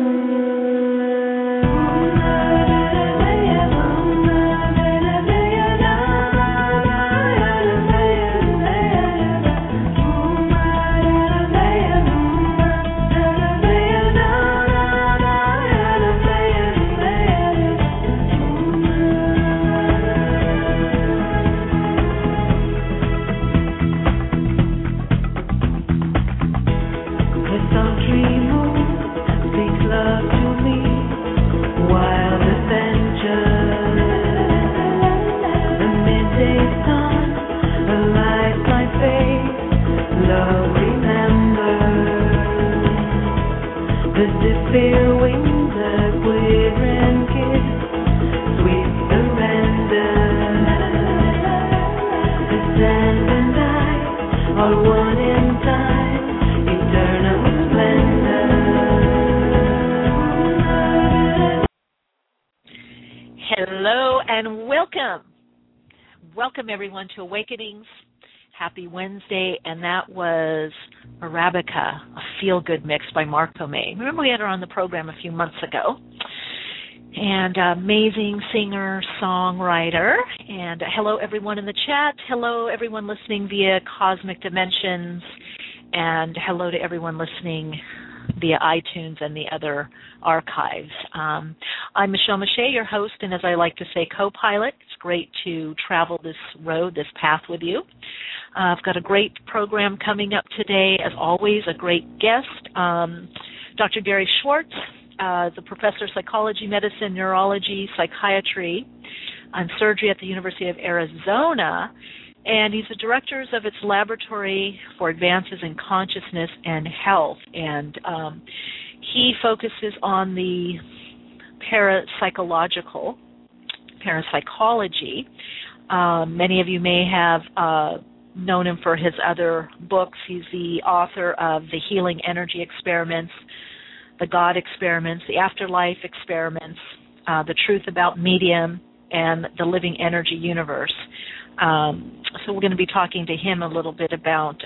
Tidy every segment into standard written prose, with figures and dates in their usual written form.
Hello and welcome. Welcome everyone to Awakenings. Happy Wednesday, and that was Arabica, a feel-good mix by Mark Tomei. Remember we had her on the program a few months ago. And amazing singer, songwriter. And hello everyone in the chat. Hello everyone listening via Cosmic Dimensions. And hello to everyone listening via iTunes and the other archives. I'm Michelle Mache, your host, and as I like to say, co-pilot. It's great to travel this road, this path with you. I've got a great program coming up today. As always, a great guest, Dr. Gary Schwartz, the professor of psychology, medicine, neurology, psychiatry, and surgery at the University of Arizona. And he's the director of its Laboratory for Advances in Consciousness and Health. And he focuses on the parapsychology. Many of you may have known him for his other books. He's the author of The Healing Energy Experiments, The God Experiments, The Afterlife Experiments, The Truth About Medium, and The Living Energy Universe. So we're going to be talking to him a little bit about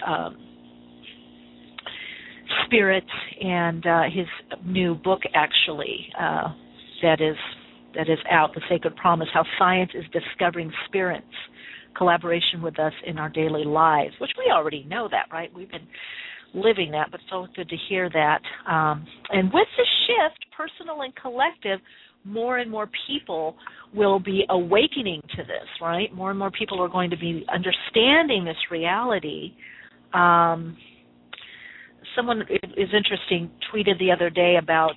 spirit and his new book, actually, that is out, The Sacred Promise, How Science is Discovering Spirits, Collaboration with Us in Our Daily Lives, which we already know that, right? We've been living that, but it's always good to hear that. And with the shift, personal and collective, more and more people will be awakening to this, right? More and more people are going to be understanding this reality. Someone is interesting tweeted the other day about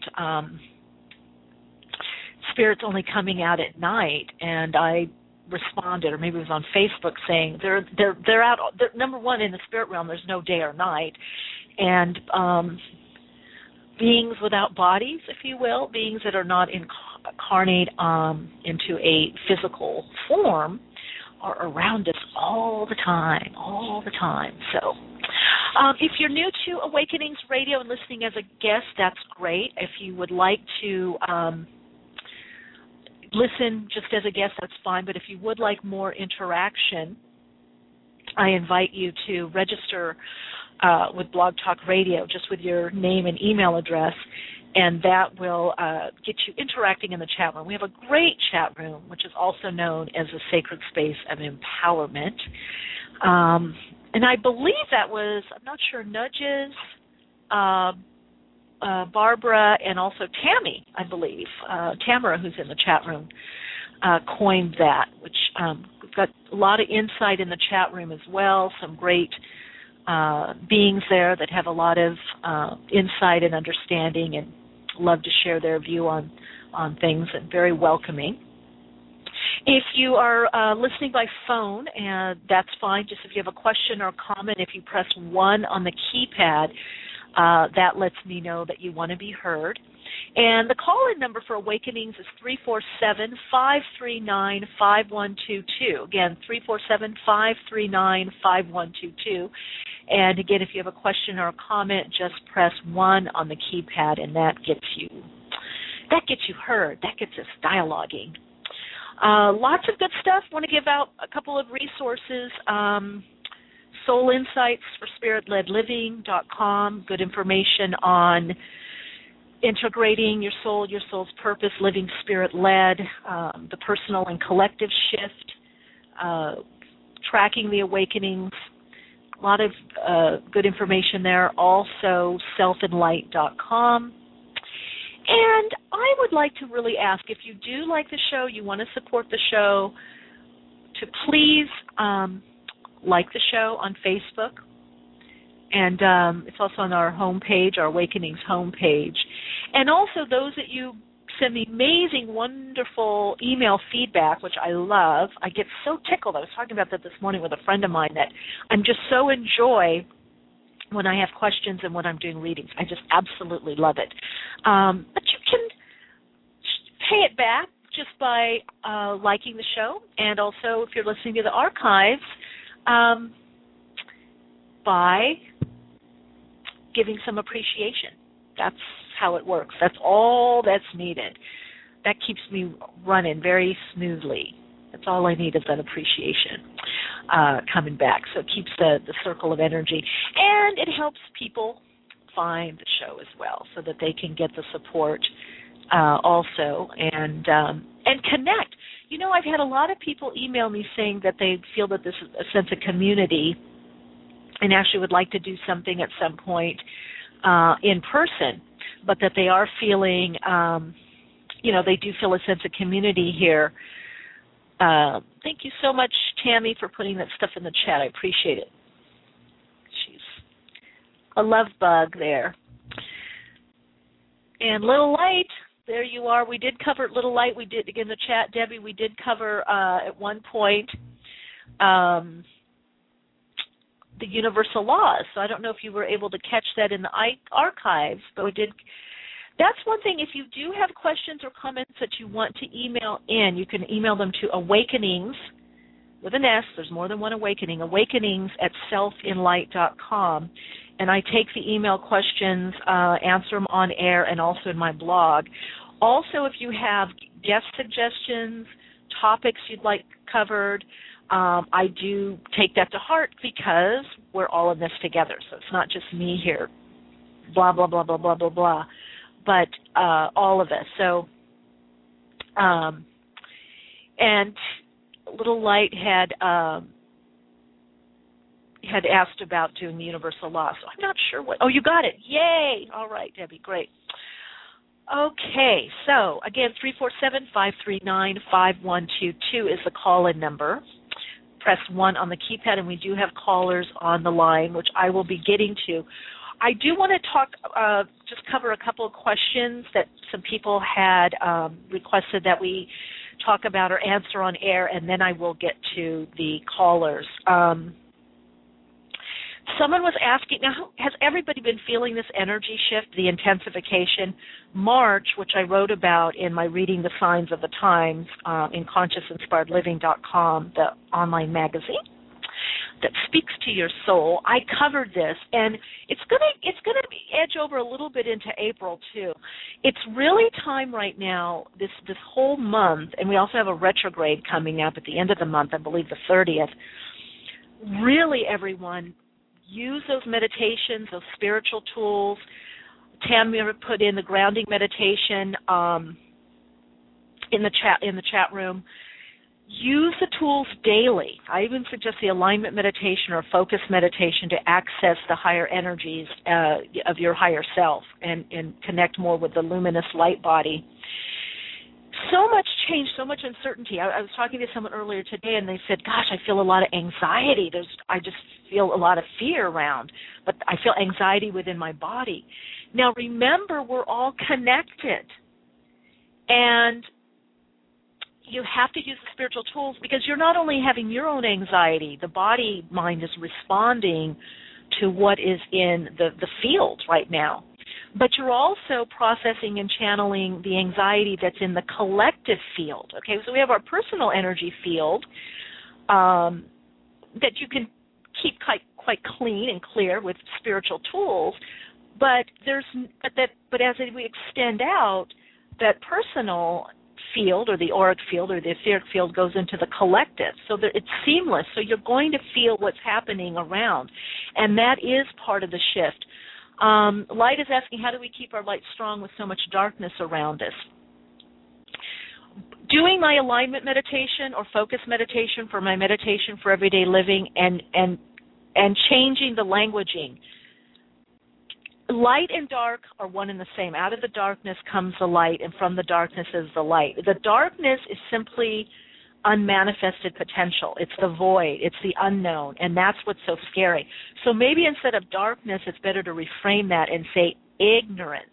spirits only coming out at night, and I responded, or maybe it was on Facebook, saying they're out. Number one, in the spirit realm, there's no day or night, and beings without bodies, if you will, beings that are not incarnate into a physical form, are around us all the time. So if you're new to Awakenings Radio and listening as a guest, that's great. If you would like to listen just as a guest, that's fine. But if you would like more interaction, I invite you to register with Blog Talk Radio, just with your name and email address, and that will get you interacting in the chat room. We have a great chat room, which is also known as a sacred space of empowerment. And I believe that was, I'm not sure, Nudges, Barbara, and also Tammy, I believe, Tamara, who's in the chat room, coined that, which we've got a lot of insight in the chat room as well, some great beings there that have a lot of insight and understanding and love to share their view on things, and very welcoming. If you are listening by phone, that's fine. Just if you have a question or a comment, if you press 1 on the keypad, that lets me know that you want to be heard. And the call-in number for Awakenings is 347-539-5122. Again, 347-539-5122. And again, if you have a question or a comment, just press 1 on the keypad, and that gets you heard. That gets us dialoguing. Lots of good stuff. I want to give out a couple of resources. Soul Insights for SpiritLedLiving.com. Good information on integrating your soul's purpose, living spirit-led, the personal and collective shift, tracking the awakenings, a lot of good information there. Also, selfinlight.com. And I would like to really ask, if you do like the show, you want to support the show, to please like the show on Facebook. And it's also on our homepage, our Awakenings homepage. And also those that you send me amazing, wonderful email feedback, which I love. I get so tickled. I was talking about that this morning with a friend of mine, that I'm just so enjoy when I have questions and when I'm doing readings. I just absolutely love it. But you can pay it back just by liking the show, and also if you're listening to the archives, by giving some appreciation. That's how it works. That's all that's needed. That keeps me running very smoothly. That's all I need, is that appreciation coming back. So it keeps the circle of energy. And it helps people find the show as well, so that they can get the support also and connect. You know, I've had a lot of people email me saying that they feel that this is a sense of community and actually would like to do something at some point in person, but that they are feeling, they do feel a sense of community here. Thank you so much, Tammy, for putting that stuff in the chat. I appreciate it. She's a love bug there. And Little Light, there you are. We did cover Little Light. We did, in the chat, Debbie, we did cover at one point the universal laws. So I don't know if you were able to catch that in the archives, but we did. That's one thing. If you do have questions or comments that you want to email in, you can email them to awakenings, with an S, there's more than one awakening, awakenings@selfinlight.com. And I take the email questions, answer them on air, and also in my blog. Also, if you have guest suggestions, topics you'd like covered, I do take that to heart, because we're all in this together. So it's not just me here, blah, blah, blah, blah, blah, blah, blah, but all of us. So, and Little Light had asked about doing the universal law. So I'm not sure what. Oh, you got it. Yay. All right, Debbie. Great. Okay. So, again, 347-539-5122 is the call-in number. Press 1 on the keypad, and we do have callers on the line, which I will be getting to. I do want to just cover a couple of questions that some people had requested that we talk about or answer on air, and then I will get to the callers. Someone was asking, now, has everybody been feeling this energy shift, the intensification? March, which I wrote about in my Reading the Signs of the Times in ConsciousInspiredLiving.com, the online magazine that speaks to your soul, I covered this, and it's gonna edge over a little bit into April too. It's really time right now, this whole month, and we also have a retrograde coming up at the end of the month, I believe the 30th. Really, everyone, use those meditations, those spiritual tools. Tamara put in the grounding meditation in the chat room. Use the tools daily. I even suggest the alignment meditation or focus meditation to access the higher energies of your higher self and connect more with the luminous light body. So much change, so much uncertainty. I was talking to someone earlier today, and they said, gosh, I feel a lot of anxiety. I just feel a lot of fear around, but I feel anxiety within my body. Now, remember, we're all connected, and you have to use the spiritual tools, because you're not only having your own anxiety, the body mind is responding to what is in the field right now. But you're also processing and channeling the anxiety that's in the collective field. Okay, so we have our personal energy field that you can keep quite clean and clear with spiritual tools. But as we extend out, that personal field or the auric field or the etheric field goes into the collective, so that it's seamless. So you're going to feel what's happening around, and that is part of the shift. Light is asking, how do we keep our light strong with so much darkness around us? Doing my alignment meditation or focus meditation for my meditation for everyday living and changing the languaging. Light and dark are one and the same. Out of the darkness comes the light, and from the darkness is the light. The darkness is simply unmanifested potential. It's the void. It's the unknown, and that's what's so scary. So maybe instead of darkness, it's better to reframe that and say ignorance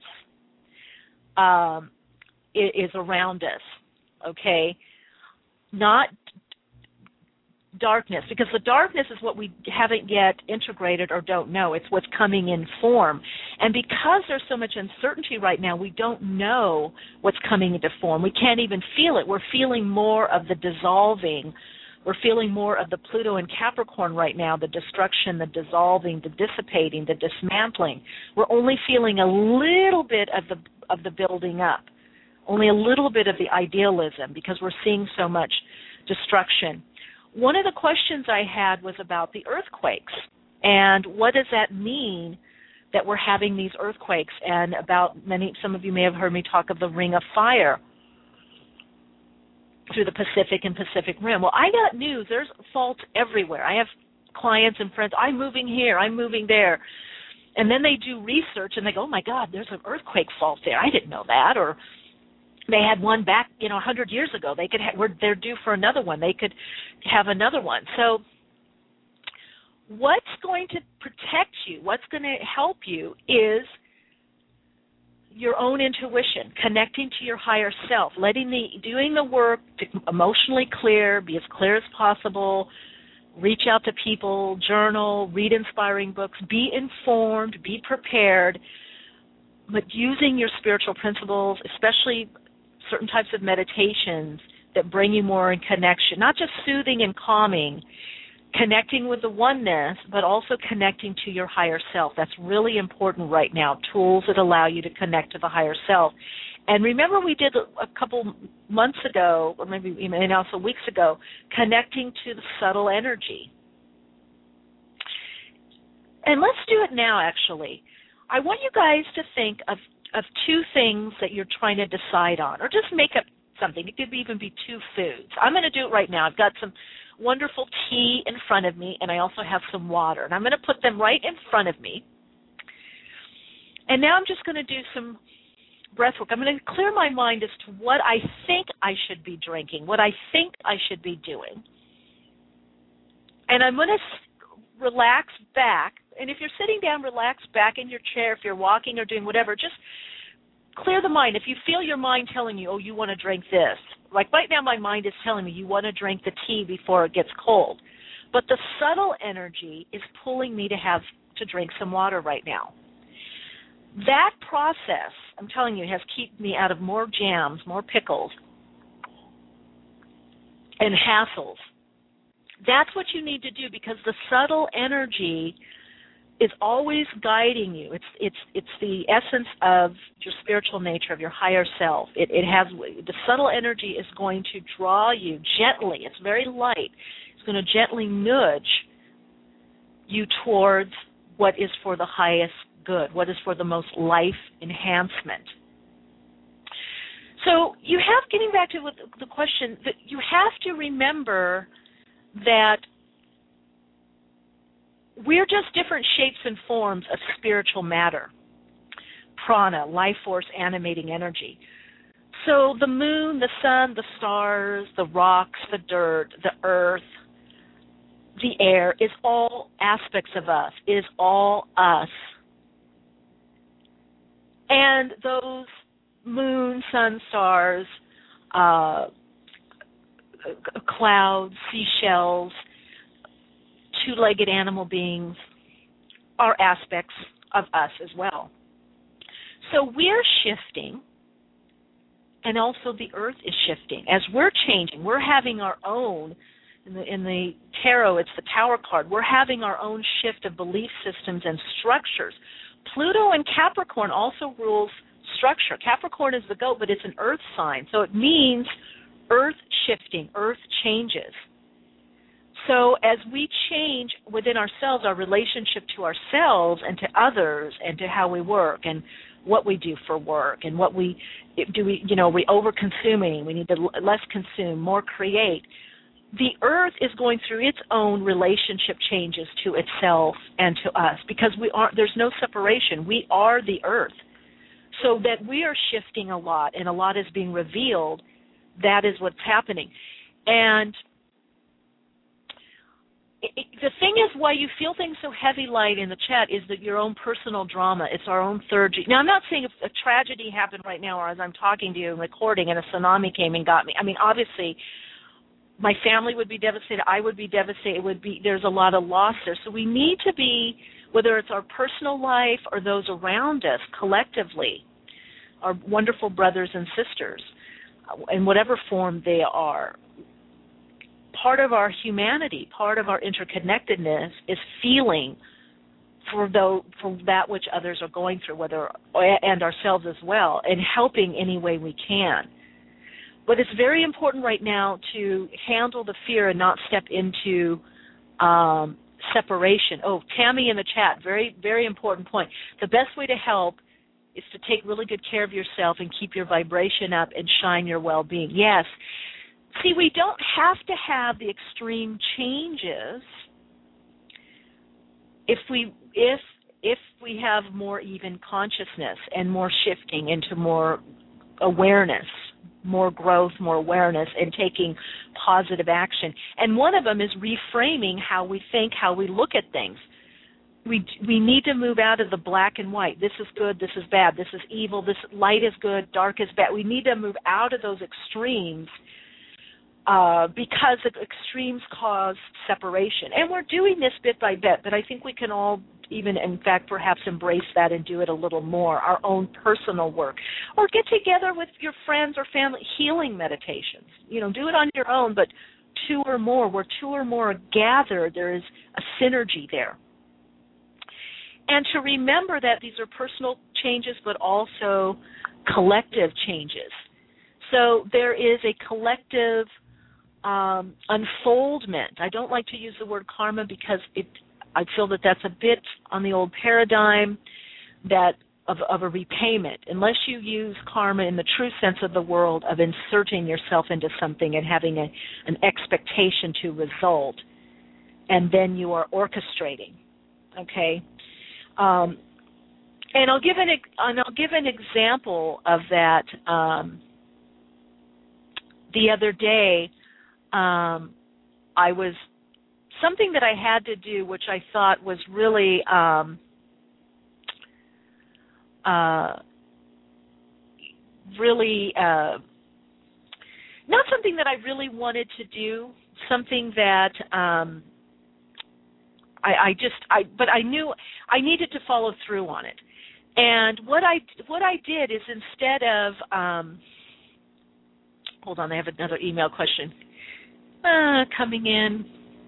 is around us, okay? Not darkness, because the darkness is what we haven't yet integrated or don't know. It's what's coming in form. And because there's so much uncertainty right now, we don't know what's coming into form. We can't even feel it. We're feeling more of the dissolving. We're feeling more of the Pluto and Capricorn right now, the destruction, the dissolving, the dissipating, the dismantling. We're only feeling a little bit of the building up, only a little bit of the idealism, because we're seeing so much destruction. One of the questions I had was about the earthquakes, and what does that mean that we're having these earthquakes, and about some of you may have heard me talk of the Ring of Fire through the Pacific and Pacific Rim. Well, I got news. There's faults everywhere. I have clients and friends, I'm moving here, I'm moving there, and then they do research and they go, oh my God, there's an earthquake fault there. I didn't know that. Or they had one back, 100 years ago. They're due for another one. They could have another one. So what's going to protect you, what's going to help you is your own intuition, connecting to your higher self, doing the work to emotionally clear, be as clear as possible, reach out to people, journal, read inspiring books, be informed, be prepared, but using your spiritual principles, especially certain types of meditations that bring you more in connection, not just soothing and calming, connecting with the oneness, but also connecting to your higher self. That's really important right now, tools that allow you to connect to the higher self. And remember we did a couple months ago, or maybe even also weeks ago, connecting to the subtle energy. And let's do it now, actually. I want you guys to think of two things that you're trying to decide on, or just make up something. It could even be two foods. I'm going to do it right now. I've got some wonderful tea in front of me, and I also have some water, and I'm going to put them right in front of me. And now I'm just going to do some breath work. I'm going to clear my mind as to what I think I should be drinking, what I think I should be doing. And I'm going to relax back. And if you're sitting down, relax back in your chair. If you're walking or doing whatever, just clear the mind. If you feel your mind telling you, oh, you want to drink this. Like right now my mind is telling me you want to drink the tea before it gets cold. But the subtle energy is pulling me to drink some water right now. That process, I'm telling you, has kept me out of more jams, more pickles, and hassles. That's what you need to do, because the subtle energy is always guiding you. It's the essence of your spiritual nature, of your higher self. It has the subtle energy is going to draw you gently. It's very light. It's going to gently nudge you towards what is for the highest good, what is for the most life enhancement. So you have, getting back to the question, that you have to remember that we're just different shapes and forms of spiritual matter, prana, life force, animating energy. So the moon, the sun, the stars, the rocks, the dirt, the earth, the air is all aspects of us, is all us. And those moon, sun, stars, clouds, seashells, two-legged animal beings are aspects of us as well. So we're shifting, and also the earth is shifting. As we're changing, we're having our own, in the tarot it's the Tower card, we're having our own shift of belief systems and structures. Pluto and Capricorn also rules structure. Capricorn is the goat, but it's an earth sign, so it means earth shifting, earth changes. So as we change within ourselves, our relationship to ourselves and to others and to how we work and what we do for work and what we do, we over-consuming, we need to less consume, more create. The earth is going through its own relationship changes to itself and to us because there's no separation. We are the earth. So that we are shifting a lot and a lot is being revealed, that is what's happening. And the thing is, why you feel things so heavy light in the chat is that your own personal drama. It's our own third. Now, I'm not saying if a tragedy happened right now or as I'm talking to you and recording and a tsunami came and got me. I mean, obviously, my family would be devastated. I would be devastated. There's a lot of loss there. So we need to be, whether it's our personal life or those around us collectively, our wonderful brothers and sisters, in whatever form they are, part of our humanity, part of our interconnectedness is feeling for that which others are going through, and ourselves as well, and helping any way we can. But it's very important right now to handle the fear and not step into separation. Oh, Tammy in the chat, very, very important point. The best way to help is to take really good care of yourself and keep your vibration up and shine your well-being. Yes. See, we don't have to have the extreme changes if we have more even consciousness and more shifting into more awareness, more growth, more awareness, and taking positive action. And one of them is reframing how we think, how we look at things. We need to move out of the black and white. This is good, this is bad, this is evil, this light is good, dark is bad. We need to move out of those extremes because the extremes cause separation. And we're doing this bit by bit, but I think we can all even, in fact, perhaps embrace that and do it a little more, our own personal work. Or get together with your friends or family, healing meditations. Do it on your own, but two or more. Where two or more are gathered, there is a synergy there. And to remember that these are personal changes, but also collective changes. So there is a collective unfoldment. I don't like to use the word karma because I feel that that's a bit on the old paradigm that of a repayment. Unless you use karma in the true sense of the world of inserting yourself into something and having an expectation to result, and then you are orchestrating. Okay. And I'll give an example of that. The other day, I was something that I had to do, which I thought was really not something that I really wanted to do. Something that but I knew I needed to follow through on it. And what I did is, instead of hold on, I have another email question coming in.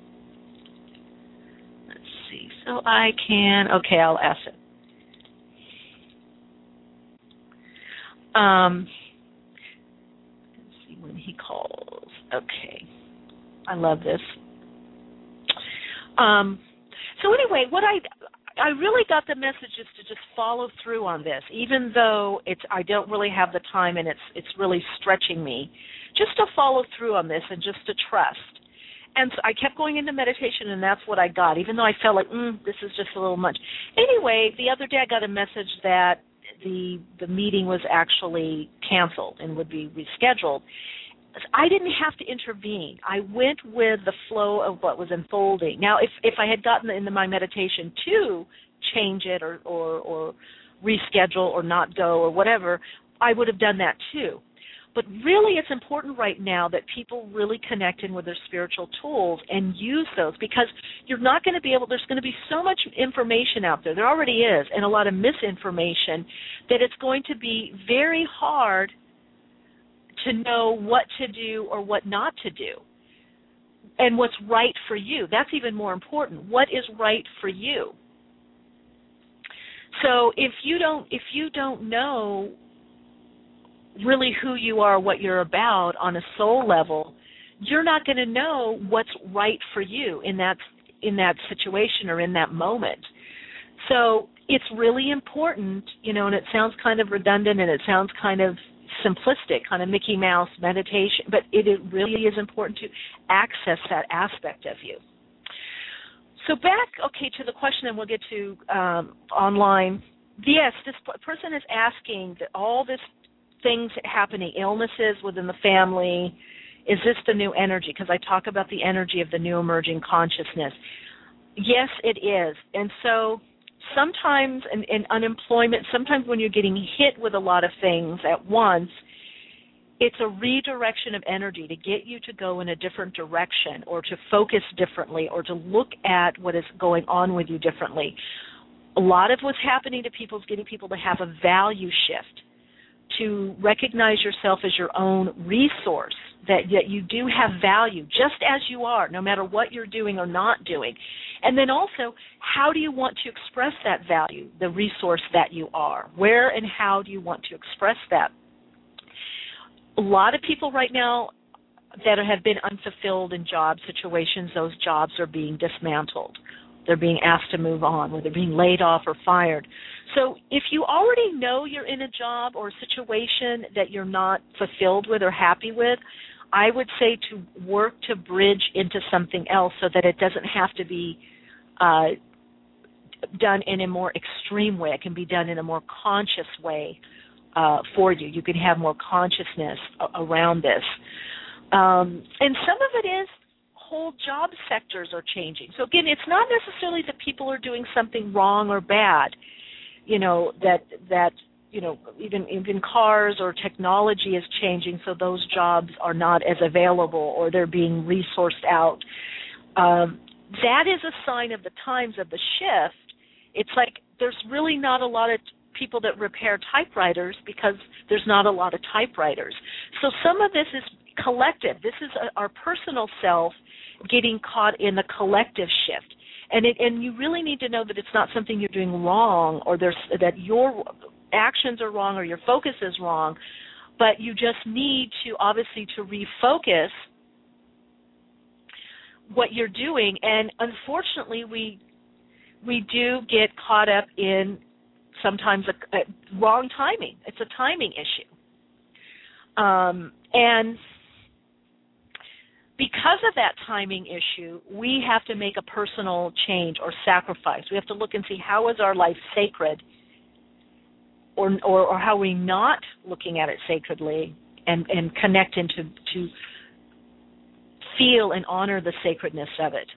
Let's see. So I'll ask it. Let's see when he calls. Okay. I love this. So anyway, what I really got the message is to just follow through on this, even though I don't really have the time and it's really stretching me, just to follow through on this and just to trust. And so I kept going into meditation, and that's what I got, even though I felt like, this is just a little much. Anyway, the other day I got a message that the meeting was actually canceled and would be rescheduled. I didn't have to intervene. I went with the flow of what was unfolding. Now, if I had gotten into my meditation to change it or reschedule or not go or whatever, I would have done that too. But really, it's important right now that people really connect in with their spiritual tools and use those, because you're not going to be able, there's going to be so much information out there. There already is, and a lot of misinformation, that it's going to be very hard to know what to do or what not to do, and what's right for you. That's even more important. What is right for you? So if you don't know really who you are, what you're about on a soul level, you're not going to know what's right for you in that situation or in that moment. So it's really important, and it sounds kind of redundant and it sounds kind of simplistic, kind of Mickey Mouse meditation, but it really is important to access that aspect of you. So back, to the question, and we'll get to online. Yes, this person is asking that all this things happening, illnesses within the family, is this the new energy? Because I talk about the energy of the new emerging consciousness. Yes, it is. And so sometimes in unemployment, sometimes when you're getting hit with a lot of things at once, it's a redirection of energy to get you to go in a different direction or to focus differently or to look at what is going on with you differently. A lot of what's happening to people is getting people to have a value shift, to recognize yourself as your own resource, that you do have value just as you are, no matter what you're doing or not doing. And then also, how do you want to express that value, the resource that you are? Where and how do you want to express that? A lot of people right now that have been unfulfilled in job situations, those jobs are being dismantled. They're being asked to move on, or they're being laid off or fired. So if you already know you're in a job or a situation that you're not fulfilled with or happy with, I would say to work to bridge into something else so that it doesn't have to be done in a more extreme way. It can be done in a more conscious way for you. You can have more consciousness around this. And some of it is whole job sectors are changing. So again, it's not necessarily that people are doing something wrong or bad, that even cars or technology is changing, so those jobs are not as available or they're being resourced out. That is a sign of the times of the shift. It's like there's really not a lot of people that repair typewriters because there's not a lot of typewriters. So some of this is collective. This is our personal self getting caught in the collective shift. And you really need to know that it's not something you're doing wrong or that your actions are wrong or your focus is wrong, but you just need to obviously to refocus what you're doing. And unfortunately, we do get caught up in sometimes a wrong timing. It's a timing issue. And because of that timing issue, we have to make a personal change or sacrifice. We have to look and see how is our life sacred or how are we not looking at it sacredly and connect into to feel and honor the sacredness of it.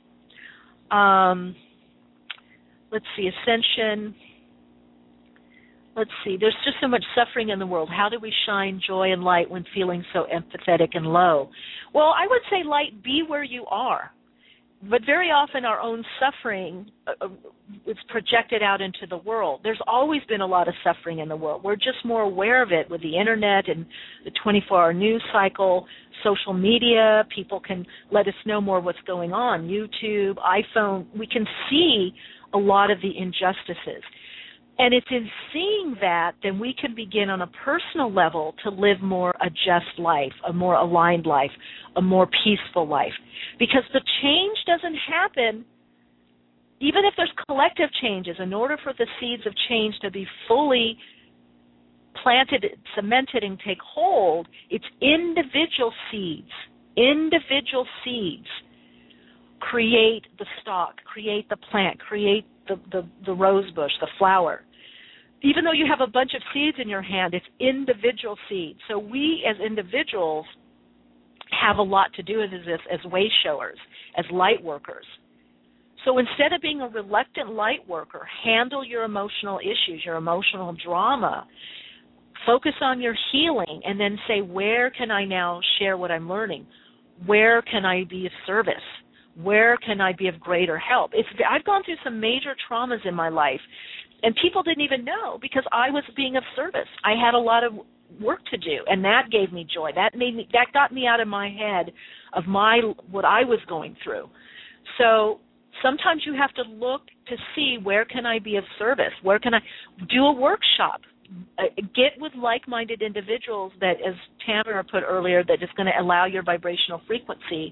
Let's see, ascension. Let's see, there's just so much suffering in the world. How do we shine joy and light when feeling so empathetic and low? Well, I would say, light, be where you are. But very often our own suffering is projected out into the world. There's always been a lot of suffering in the world. We're just more aware of it with the Internet and the 24-hour news cycle, social media. People can let us know more what's going on. YouTube, iPhone, we can see a lot of the injustices. And it's in seeing that then we can begin on a personal level to live more a just life, a more aligned life, a more peaceful life. Because the change doesn't happen, even if there's collective changes, in order for the seeds of change to be fully planted, cemented, and take hold, it's individual seeds. Individual seeds create the stalk, create the plant, create the rose bush, the flower. Even though you have a bunch of seeds in your hand, it's individual seeds. So we as individuals have a lot to do with this as way showers, as light workers. So instead of being a reluctant light worker, handle your emotional issues, your emotional drama. Focus on your healing and then say, where can I now share what I'm learning? Where can I be of service? Where can I be of greater help? I've gone through some major traumas in my life, and people didn't even know because I was being of service. I had a lot of work to do, and that gave me joy. That got me out of my head of what I was going through. So sometimes you have to look to see where can I be of service? Where can I do a workshop? get with like-minded individuals that, as Tamara put earlier, that is going to allow your vibrational frequency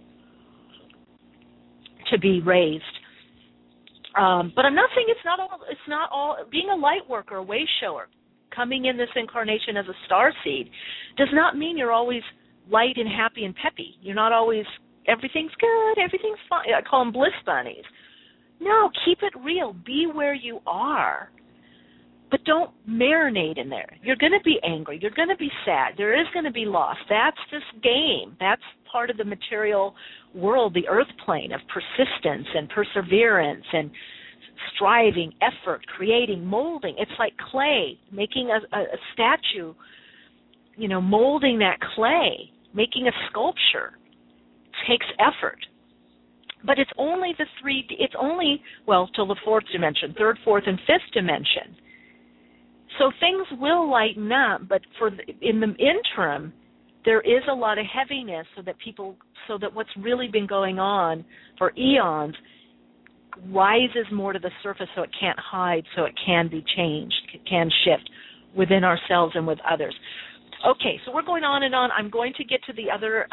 to be raised. But I'm not saying it's not all. Being a light worker, a way shower, coming in this incarnation as a star seed, does not mean you're always light and happy and peppy. You're not always, everything's good, everything's fine. I call them bliss bunnies. No, keep it real. Be where you are. But don't marinate in there. You're going to be angry. You're going to be sad. There is going to be loss. That's just game. That's part of the material world, the earth plane of persistence and perseverance and striving, effort, creating, molding. It's like clay, making a statue, molding that clay, making a sculpture. It takes effort. But it's only till the fourth dimension, third, fourth, and fifth dimension. So things will lighten up, but in the interim, there is a lot of heaviness so that what's really been going on for eons rises more to the surface so it can't hide, so it can be changed, it can shift within ourselves and with others. Okay, so we're going on and on. I'm going to get to the other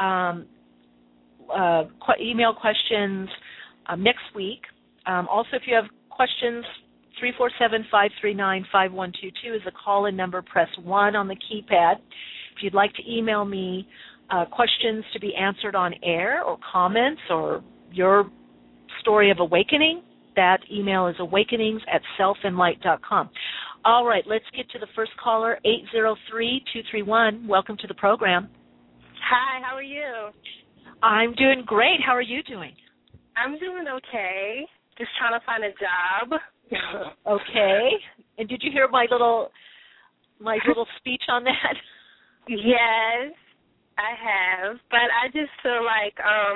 email questions next week. Also, if you have questions, 347-539-5122 is the call-in number. Press 1 on the keypad. If you'd like to email me questions to be answered on air or comments or your story of awakening, that email is awakenings@selfandlight.com. All right, let's get to the first caller, 803-231. Welcome to the program. Hi, how are you? I'm doing great. How are you doing? I'm doing okay. Just trying to find a job. Okay. And did you hear my little speech on that? Yes, I have. But I just feel like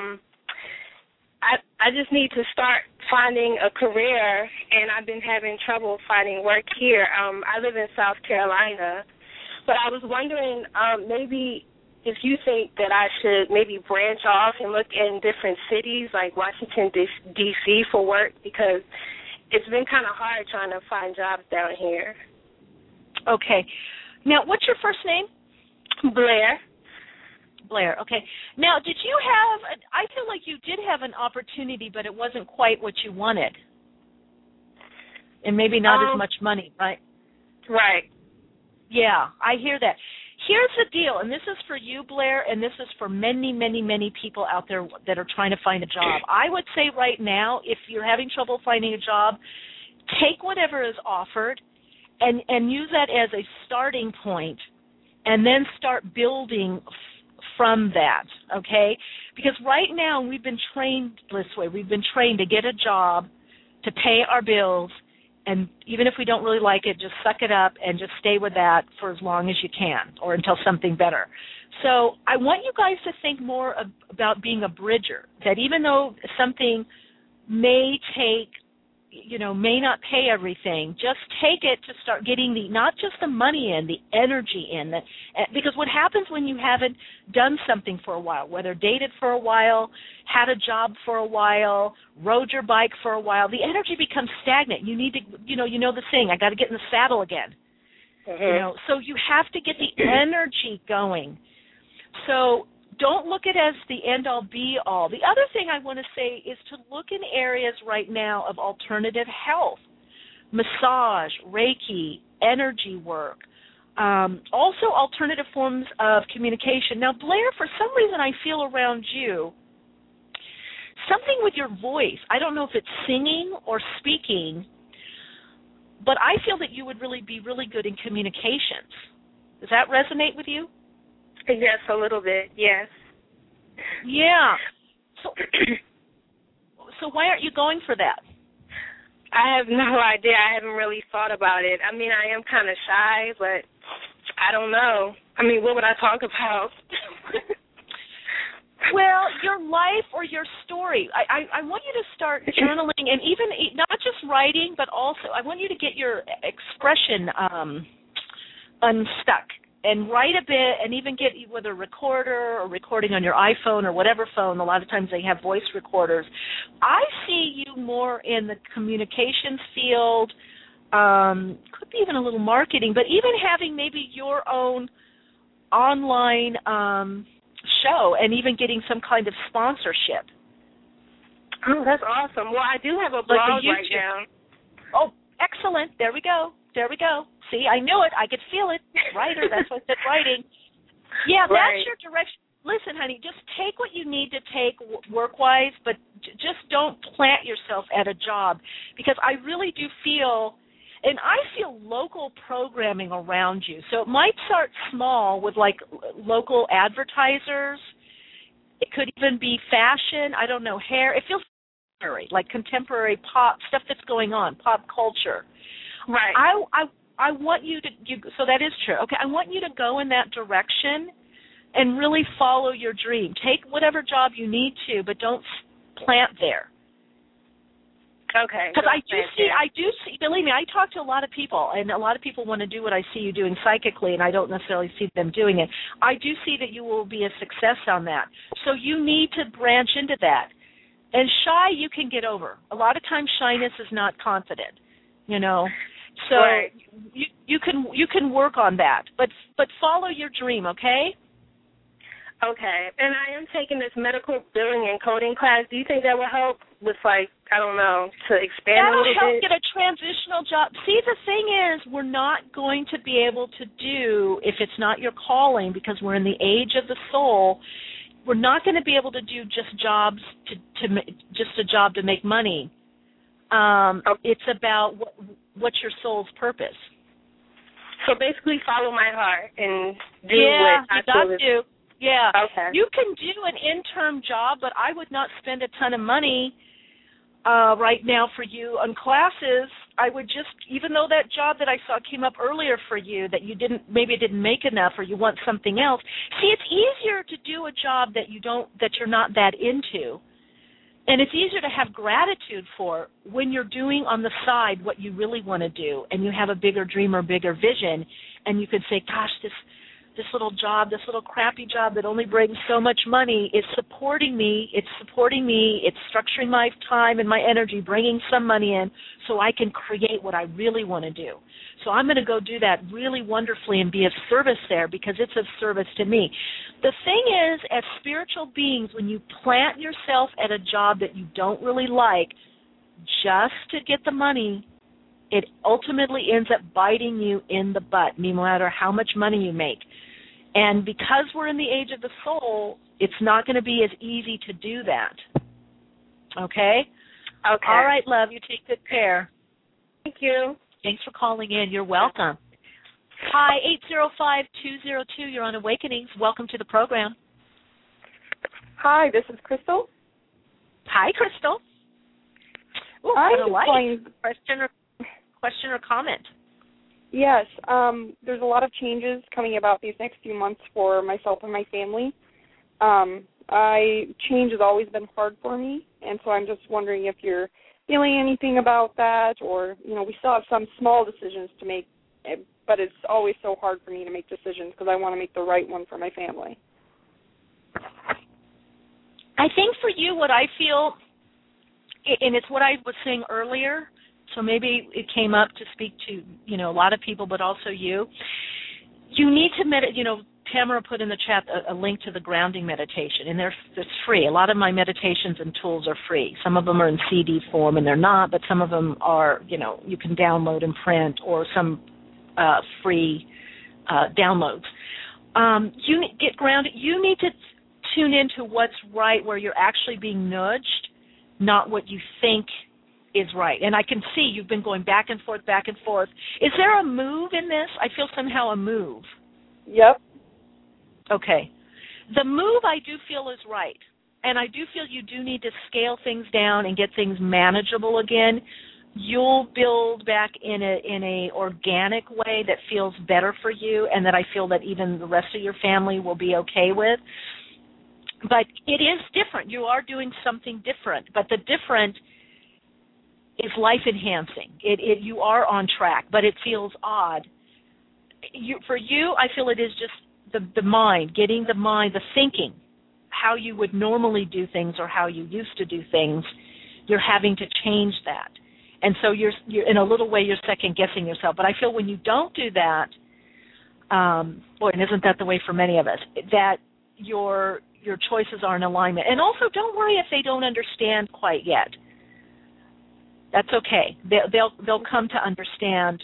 I just need to start finding a career, and I've been having trouble finding work here. I live in South Carolina, but I was wondering maybe if you think that I should maybe branch off and look in different cities like Washington, D.C. for work, because it's been kind of hard trying to find jobs down here. Okay. Now, what's your first name? Blair. Blair, okay. Now, did you have, I feel like you did have an opportunity, but it wasn't quite what you wanted. And maybe not as much money, right? Right. Yeah, I hear that. Here's the deal, and this is for you, Blair, and this is for many, many, many people out there that are trying to find a job. I would say right now, if you're having trouble finding a job, take whatever is offered and use that as a starting point, and then start building from that, okay? Because right now we've been trained this way. We've been trained to get a job, to pay our bills, and even if we don't really like it, just suck it up and just stay with that for as long as you can or until something better. So I want you guys to think more about being a bridger, that even though something may take, may not pay everything, just take it to start getting not just the money in, the energy in. Because what happens when you haven't done something for a while, whether dated for a while, had a job for a while, rode your bike for a while, the energy becomes stagnant. You need to, you know the saying, I got to get in the saddle again. Mm-hmm. So you have to get the energy going. So don't look at it as the end-all, be-all. The other thing I want to say is to look in areas right now of alternative health, massage, Reiki, energy work, also alternative forms of communication. Now, Blair, for some reason I feel around you something with your voice. I don't know if it's singing or speaking, but I feel that you would really be really good in communications. Does that resonate with you? Yes, a little bit, yes. Yeah. So why aren't you going for that? I have no idea. I haven't really thought about it. I mean, I am kind of shy, but I don't know. I mean, what would I talk about? Well, your life or your story. I want you to start journaling, and even not just writing, but also I want you to get your expression unstuck and write a bit, and even get whether a recorder or recording on your iPhone or whatever phone. A lot of times they have voice recorders. I see you more in the communications field, could be even a little marketing, but even having maybe your own online show and even getting some kind of sponsorship. Oh, that's awesome. Well, I do have a like blog a right now. Oh, excellent. There we go. There we go. See, I knew it. I could feel it. Writer, that's what I said, writing. Yeah, Right. that's your direction. Listen, honey, just take what you need to take work-wise, but just don't plant yourself at a job, because I really do feel, and I feel local programming around you. So it might start small with like local advertisers. It could even be fashion, I don't know, hair. It feels like contemporary pop stuff that's going on, pop culture. Right. I want you to, so that is true. Okay, I want you to go in that direction and really follow your dream. Take whatever job you need to, but don't plant there. Okay. Because I do see, believe me, I talk to a lot of people, and a lot of people want to do what I see you doing psychically, and I don't necessarily see them doing it. I do see that you will be a success on that. So you need to branch into that. And shy, you can get over. A lot of times shyness is not confident, you know. So right. you can work on that. But follow your dream, okay? Okay. And I am taking this medical billing and coding class. Do you think that will help with, like, I don't know, to expand a little bit? That'll help get a transitional job. See, the thing is, we're not going to be able to do, if it's not your calling, because we're in the age of the soul, we're not going to be able to do just jobs just a job to make money. It's about what's your soul's purpose. So basically, follow my heart and do what I you got to. Yeah. Okay. You can do an interim job, but I would not spend a ton of money right now for you on classes. I would just, even though that job that I saw came up earlier for you that you didn't make enough, or you want something else. See, it's easier to do a job that you're not that into. And it's easier to have gratitude for when you're doing on the side what you really want to do, and you have a bigger dream or bigger vision, and you can say, gosh, this little job, this little crappy job that only brings so much money is supporting me. It's structuring my time and my energy, bringing some money in so I can create what I really want to do. So I'm going to go do that really wonderfully and be of service there, because it's of service to me. The thing is, as spiritual beings, when you plant yourself at a job that you don't really like just to get the money, it ultimately ends up biting you in the butt, no matter how much money you make. And because we're in the age of the soul, it's not going to be as easy to do that. Okay? Okay. All right, love. You take good care. Thank you. Thanks for calling in. You're welcome. Hi, 805-202. You're on Awakenings. Welcome to the program. Hi, this is Crystal. Hi, Crystal. Ooh, question or comment? Yes, there's a lot of changes coming about these next few months for myself and my family. Change has always been hard for me, and so I'm just wondering if you're feeling anything about that, or, we still have some small decisions to make, but it's always so hard for me to make decisions because I want to make the right one for my family. I think for you, what I feel, and it's what I was saying earlier, so maybe it came up to speak to, a lot of people, but also you. You need to meditate. Tamara put in the chat a link to the grounding meditation, and it's free. A lot of my meditations and tools are free. Some of them are in CD form, and they're not, but some of them are, you can download and print, or some free downloads. You get grounded. You need to tune into what's right, where you're actually being nudged, not what you think is right. And I can see you've been going back and forth, back and forth. Is there a move in this? I feel somehow a move. Yep. Okay. The move I do feel is right. And I do feel you do need to scale things down and get things manageable again. You'll build back in a organic way that feels better for you, and that I feel that even the rest of your family will be okay with. But it is different. You are doing something different. But the different is life-enhancing. You are on track, but it feels odd. For you, I feel it is just the mind, getting the mind, the thinking, how you would normally do things or how you used to do things. You're having to change that. And so you're in a little way you're second guessing yourself. But I feel when you don't do that, boy, and isn't that the way for many of us, that your choices are in alignment. And also, don't worry if they don't understand quite yet. That's okay. They'll come to understand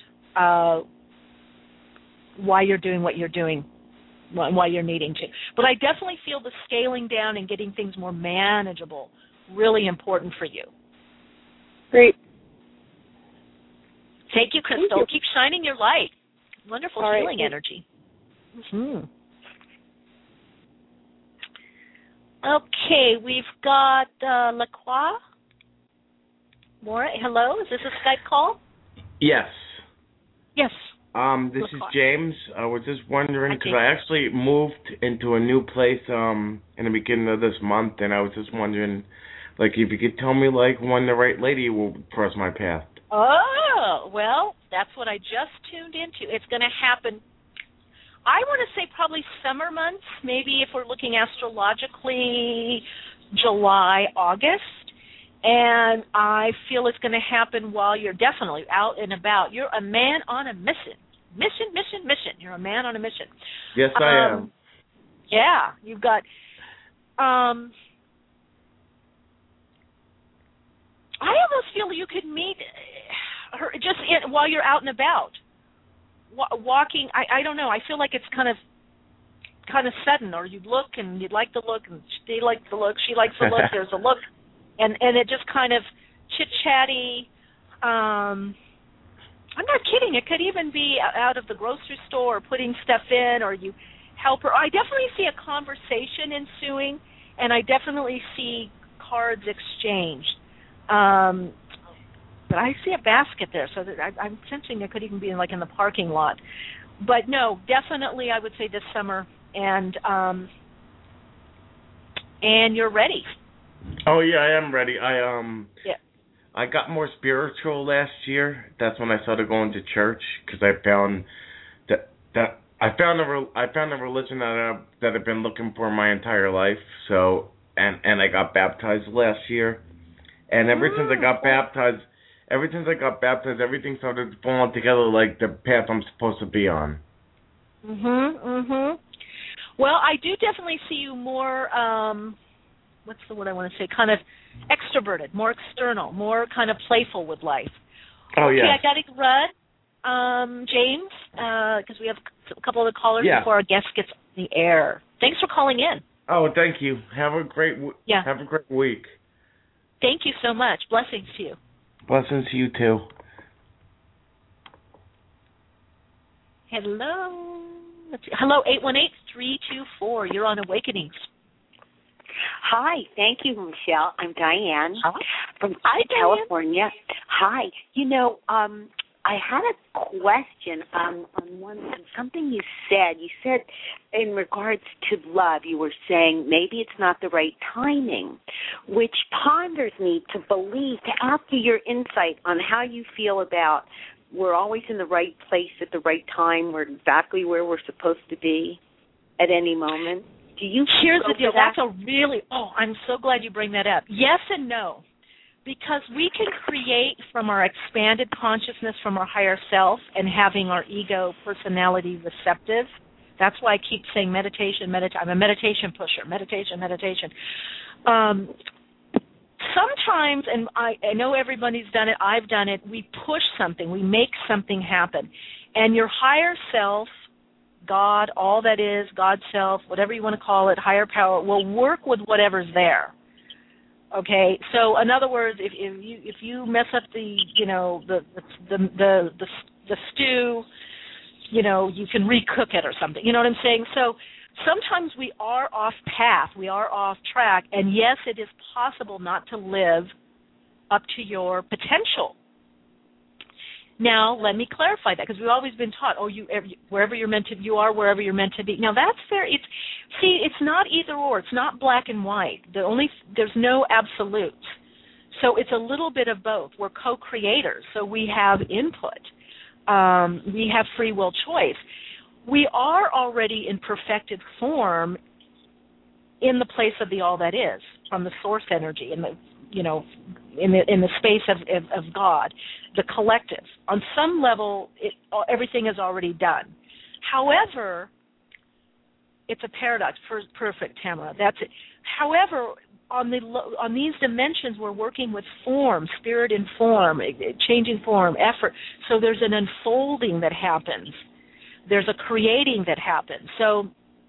why you're doing what you're doing, why you're needing to. But I definitely feel the scaling down and getting things more manageable really important for you. Great. Thank you, Crystal. Thank you. Keep shining your light. Wonderful healing energy. Mm-hmm. Okay, we've got LaCroix. Maura, hello. Is this a Skype call? Yes. Yes. This is James. I was just wondering, because I actually moved into a new place in the beginning of this month, and I was just wondering, like, if you could tell me, like, when the right lady will cross my path. Oh, well, that's what I just tuned into. It's going to happen, I want to say probably summer months, maybe if we're looking astrologically, July, August. And I feel it's going to happen while you're definitely out and about. You're a man on a mission. Mission. You're a man on a mission. Yes, I am. Yeah, you've got... I almost feel you could meet her just while you're out and about. Walking, I don't know. I feel like it's kind of sudden, or you look and you'd like the look, and they like the look, she likes the look, there's a look. And it just kind of chit-chatty. I'm not kidding. It could even be out of the grocery store or putting stuff in, or you help her. I definitely see a conversation ensuing, and I definitely see cards exchanged. But I see a basket there, so that I'm sensing it could even be in the parking lot. But no, definitely I would say this summer, and you're ready. Oh yeah, I am ready. I got more spiritual last year. That's when I started going to church, because I found I found a religion that I've been looking for my entire life. So and I got baptized last year, and ever since I got baptized, everything started falling together like the path I'm supposed to be on. Well, I do definitely see you more. What's the word I want to say? Kind of extroverted, more external, more kind of playful with life. Oh, yeah. Okay, I got to run, James, because we have a couple of the callers before our guest gets on the air. Thanks for calling in. Oh, thank you. Have a great week. Thank you so much. Blessings to you. Blessings to you, too. Hello. Hello, 818-324. You're on Awakenings. Hi, thank you, Michelle. I'm Diane from California. Hi. I had a question on something you said. You said in regards to love, you were saying maybe it's not the right timing, which ponders me to believe, to ask you your insight on how you feel about we're always in the right place at the right time. We're exactly where we're supposed to be at any moment. Here's the deal. That's I'm so glad you bring that up. Yes and no. Because we can create from our expanded consciousness, from our higher self, and having our ego personality receptive. That's why I keep saying meditation. I'm a meditation pusher. Meditation. Sometimes, and I know everybody's done it, I've done it, we push something, we make something happen. And your higher self, God, all that is, God self, whatever you want to call it, higher power, will work with whatever's there. Okay, so in other words, if you mess up the stew, you can recook it or something. You know what I'm saying? So sometimes we are off path, we are off track, and yes, it is possible not to live up to your potential. Now, let me clarify that, because we've always been taught, wherever you're meant to, you are wherever you're meant to be. Now, that's fair. It's not either or. It's not black and white. There's no absolutes. So it's a little bit of both. We're co-creators, so we have input. We have free will choice. We are already in perfected form in the place of the all that is, from the source energy, and in the space of God, the collective. On some level, everything is already done. However, it's a paradox. Perfect, Tamara. That's it. However, on these dimensions, we're working with form, spirit in form, changing form, effort. So there's an unfolding that happens. There's a creating that happens. So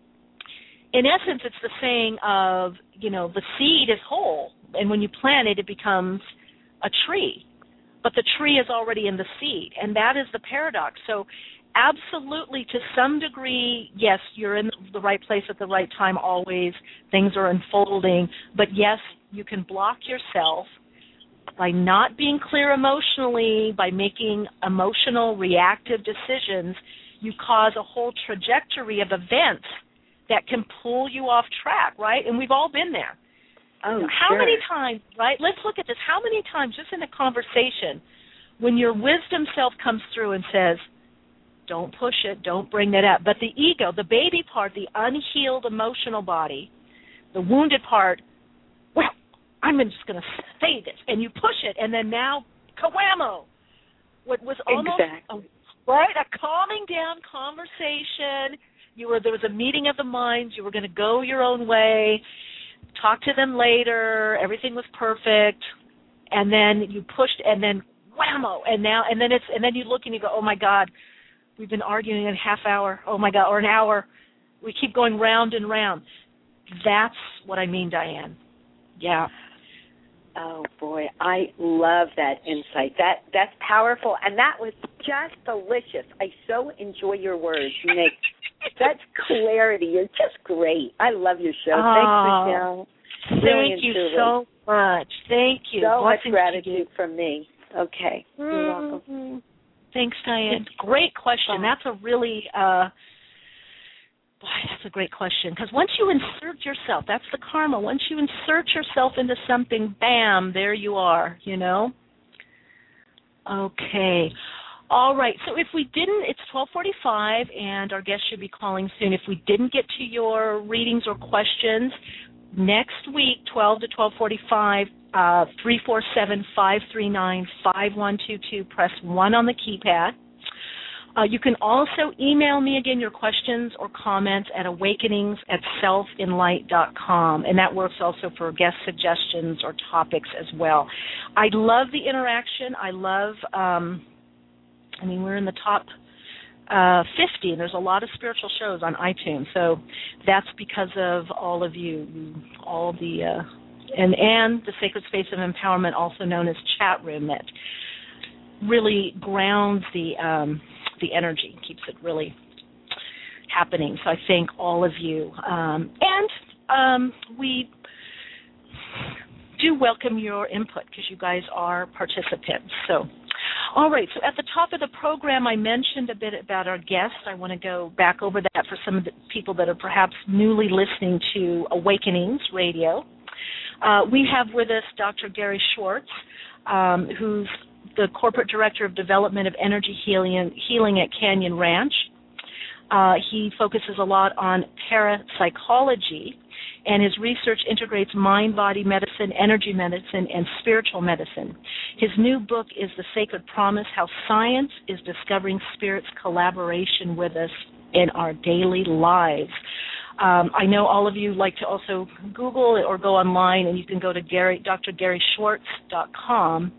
in essence, it's the saying of, the seed is whole, and when you plant it, it becomes a tree. But the tree is already in the seed, and that is the paradox. So absolutely, to some degree, yes, you're in the right place at the right time always. Things are unfolding. But yes, you can block yourself by not being clear emotionally, by making emotional, reactive decisions. You cause a whole trajectory of events that can pull you off track, right? And we've all been there. Oh, how many times, right? Let's look at this. How many times, just in a conversation, when your wisdom self comes through and says, don't push it, don't bring that up. But the ego, the baby part, the unhealed emotional body, the wounded part, well, I'm just going to say this. And you push it, and then now, kawamo. What was almost a calming down conversation. There was a meeting of the minds. You were going to go your own way, talk to them later. Everything was perfect, and then you pushed, and then whammo, and then you look and you go, oh my God, we've been arguing a half hour. Oh my God, or an hour. We keep going round and round. That's what I mean, Diane. Yeah. Oh boy, I love that insight. That's powerful, and that was just delicious. I so enjoy your words. You make such clarity. You're just great. I love your show. Thanks, Michelle. Thank you so much. Thank you. So much gratitude from me. Okay. You're welcome. Thanks, Diane. Great question. That's a really that's a great question, because once you insert yourself, that's the karma. Once you insert yourself into something, bam, there you are, Okay. All right. So if we didn't, it's 12:45, and our guest should be calling soon. If we didn't get to your readings or questions, next week, 12 to 12:45, 347-539-5122. Press 1 on the keypad. You can also email me again your questions or comments at awakenings@selfinlight.com, and that works also for guest suggestions or topics as well. I love the interaction. I love, we're in the top 50, and there's a lot of spiritual shows on iTunes, so that's because of all of you, all the, and the Sacred Space of Empowerment, also known as Chat Room, that really grounds the energy, keeps it really happening. So I thank all of you. And we do welcome your input, because you guys are participants. So, all right, so at the top of the program, I mentioned a bit about our guests. I want to go back over that for some of the people that are perhaps newly listening to Awakenings Radio. We have with us Dr. Gary Schwartz, who's the Corporate Director of Development of Energy Healing at Canyon Ranch. He focuses a lot on parapsychology, and his research integrates mind-body medicine, energy medicine, and spiritual medicine. His new book is The Sacred Promise, How Science is Discovering Spirit's Collaboration with Us in Our Daily Lives. I know all of you like to also Google it or go online, and you can go to drgaryschwartz.com.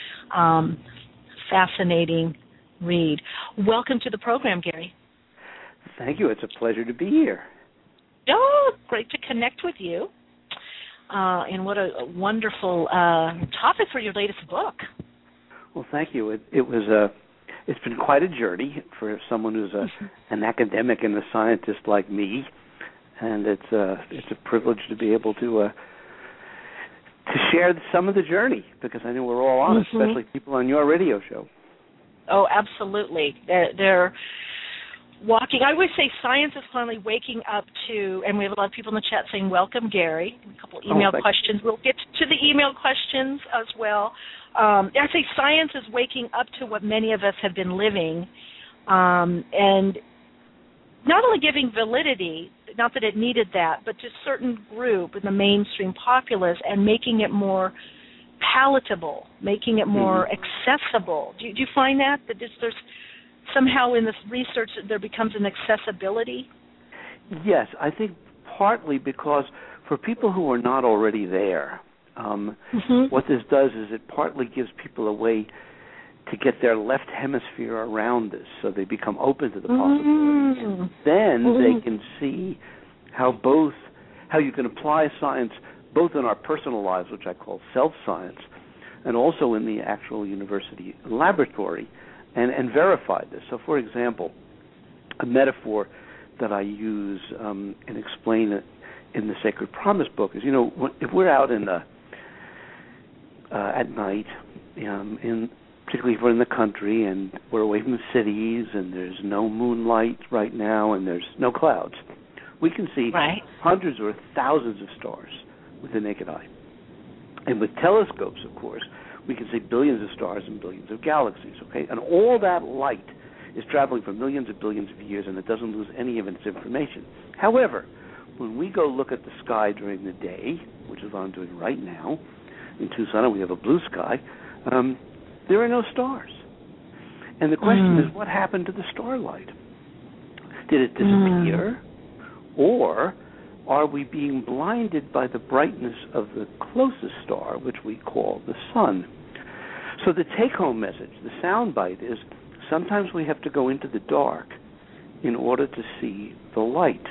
Fascinating read. Welcome to the program, Gary. Thank you. It's a pleasure to be here. Oh, great to connect with you. And what a wonderful topic for your latest book. Well, thank you. It's been quite a journey for someone who's an academic and a scientist like me, and it's a privilege to be able to share some of the journey, because I know we're all on, especially people on your radio show. Oh, absolutely. They're walking. I always say science is finally waking up to, and we have a lot of people in the chat saying, welcome, Gary. A couple email questions. We'll get to the email questions as well. I say science is waking up to what many of us have been living, and not only giving validity, not that it needed that, but to a certain group in the mainstream populace, and making it more palatable, making it more accessible. Do you find that there's somehow in this research that there becomes an accessibility? Yes, I think partly because for people who are not already there, what this does is it partly gives people a way to get their left hemisphere around this, so they become open to the possibilities. And then they can see how you can apply science both in our personal lives, which I call self-science, and also in the actual university laboratory, and verify this. So, for example, a metaphor that I use and explain it in the Sacred Promise book is, if we're out in at night, particularly if we're in the country and we're away from the cities and there's no moonlight right now and there's no clouds, we can see hundreds or thousands of stars with the naked eye. And with telescopes, of course, we can see billions of stars and billions of galaxies, okay? And all that light is traveling for millions of billions of years, and it doesn't lose any of its information. However, when we go look at the sky during the day, which is what I'm doing right now, in Tucson, and we have a blue sky, there are no stars. And the question is, what happened to the starlight? Did it disappear? Or are we being blinded by the brightness of the closest star, which we call the sun? So the take-home message, the soundbite is, sometimes we have to go into the dark in order to see the light.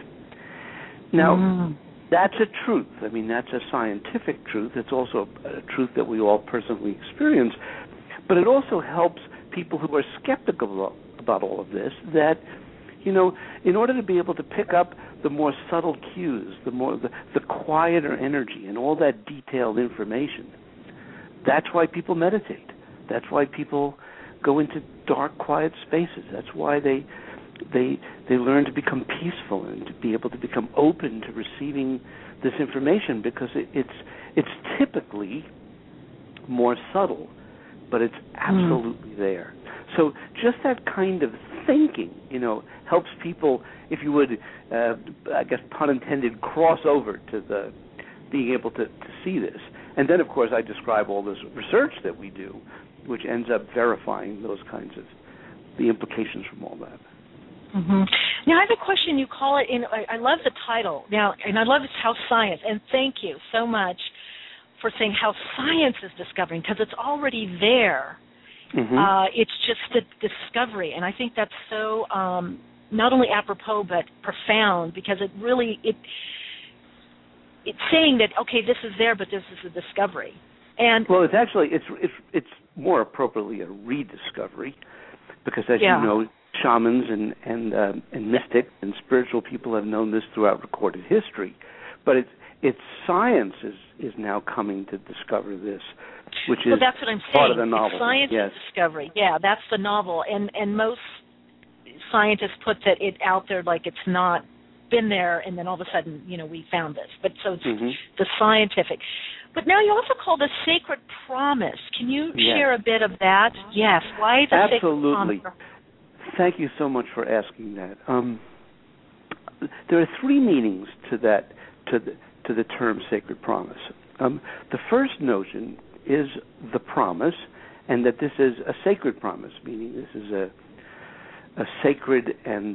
Now, that's a truth. I mean, that's a scientific truth. It's also a truth that we all personally experience. But it also helps people who are skeptical about all of this that, in order to be able to pick up the more subtle cues, the quieter energy and all that detailed information, that's why people meditate. That's why people go into dark, quiet spaces. That's why they learn to become peaceful and to be able to become open to receiving this information, because it's typically more subtle, but it's absolutely there. So just that kind of thinking, helps people, if you would, I guess pun intended, cross over to the being able to see this. And then, of course, I describe all this research that we do, which ends up verifying those kinds of the implications from all that. Now, I have a question. You call it I love the title. Now, and I love it's How Science, and thank you so much for saying how science is discovering, because it's already there. It's just the discovery, and I think that's so not only apropos but profound, because it really it's saying that, okay, this is there, but this is a discovery. And well, it's actually it's more appropriately a rediscovery, because as you know, shamans and mystics and spiritual people have known this throughout recorded history, but it's science is now coming to discover this, which is that's what I'm saying. Part of the novel. It's science and discovery. Yeah, that's the novel, and most scientists put that it out there like it's not been there, and then all of a sudden, we found this. But so it's the scientific. But now you also call this Sacred Promise. Can you share a bit of that? Yes. Why the Sacred Promise? Thank you so much for asking that. There are three meanings to that, to the term Sacred Promise. The first notion is the promise, and that this is a sacred promise, meaning this is a sacred and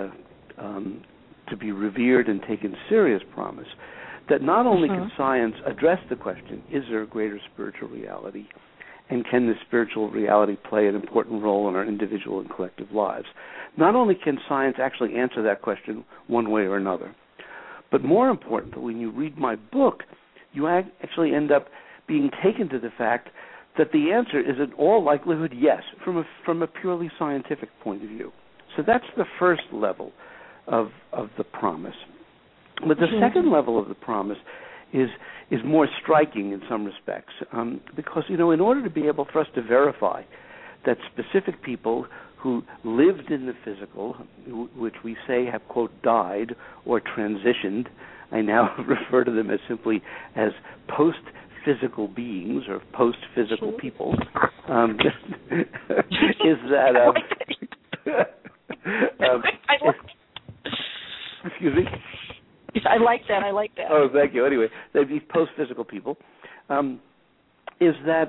to be revered and taken serious promise, that not only can science address the question, is there a greater spiritual reality, and can this spiritual reality play an important role in our individual and collective lives? Not only can science actually answer that question one way or another, but more importantly, when you read my book, you actually end up being taken to the fact that the answer is in all likelihood yes, from a purely scientific point of view. So that's the first level of the promise. But the second level of the promise is more striking in some respects, because, in order to be able for us to verify that specific people who lived in the physical, which we say have, quote, died or transitioned, I now refer to them as simply as post-physical beings or post-physical people, is that... excuse me? I like that. Oh, thank you. Anyway, these post-physical people, is that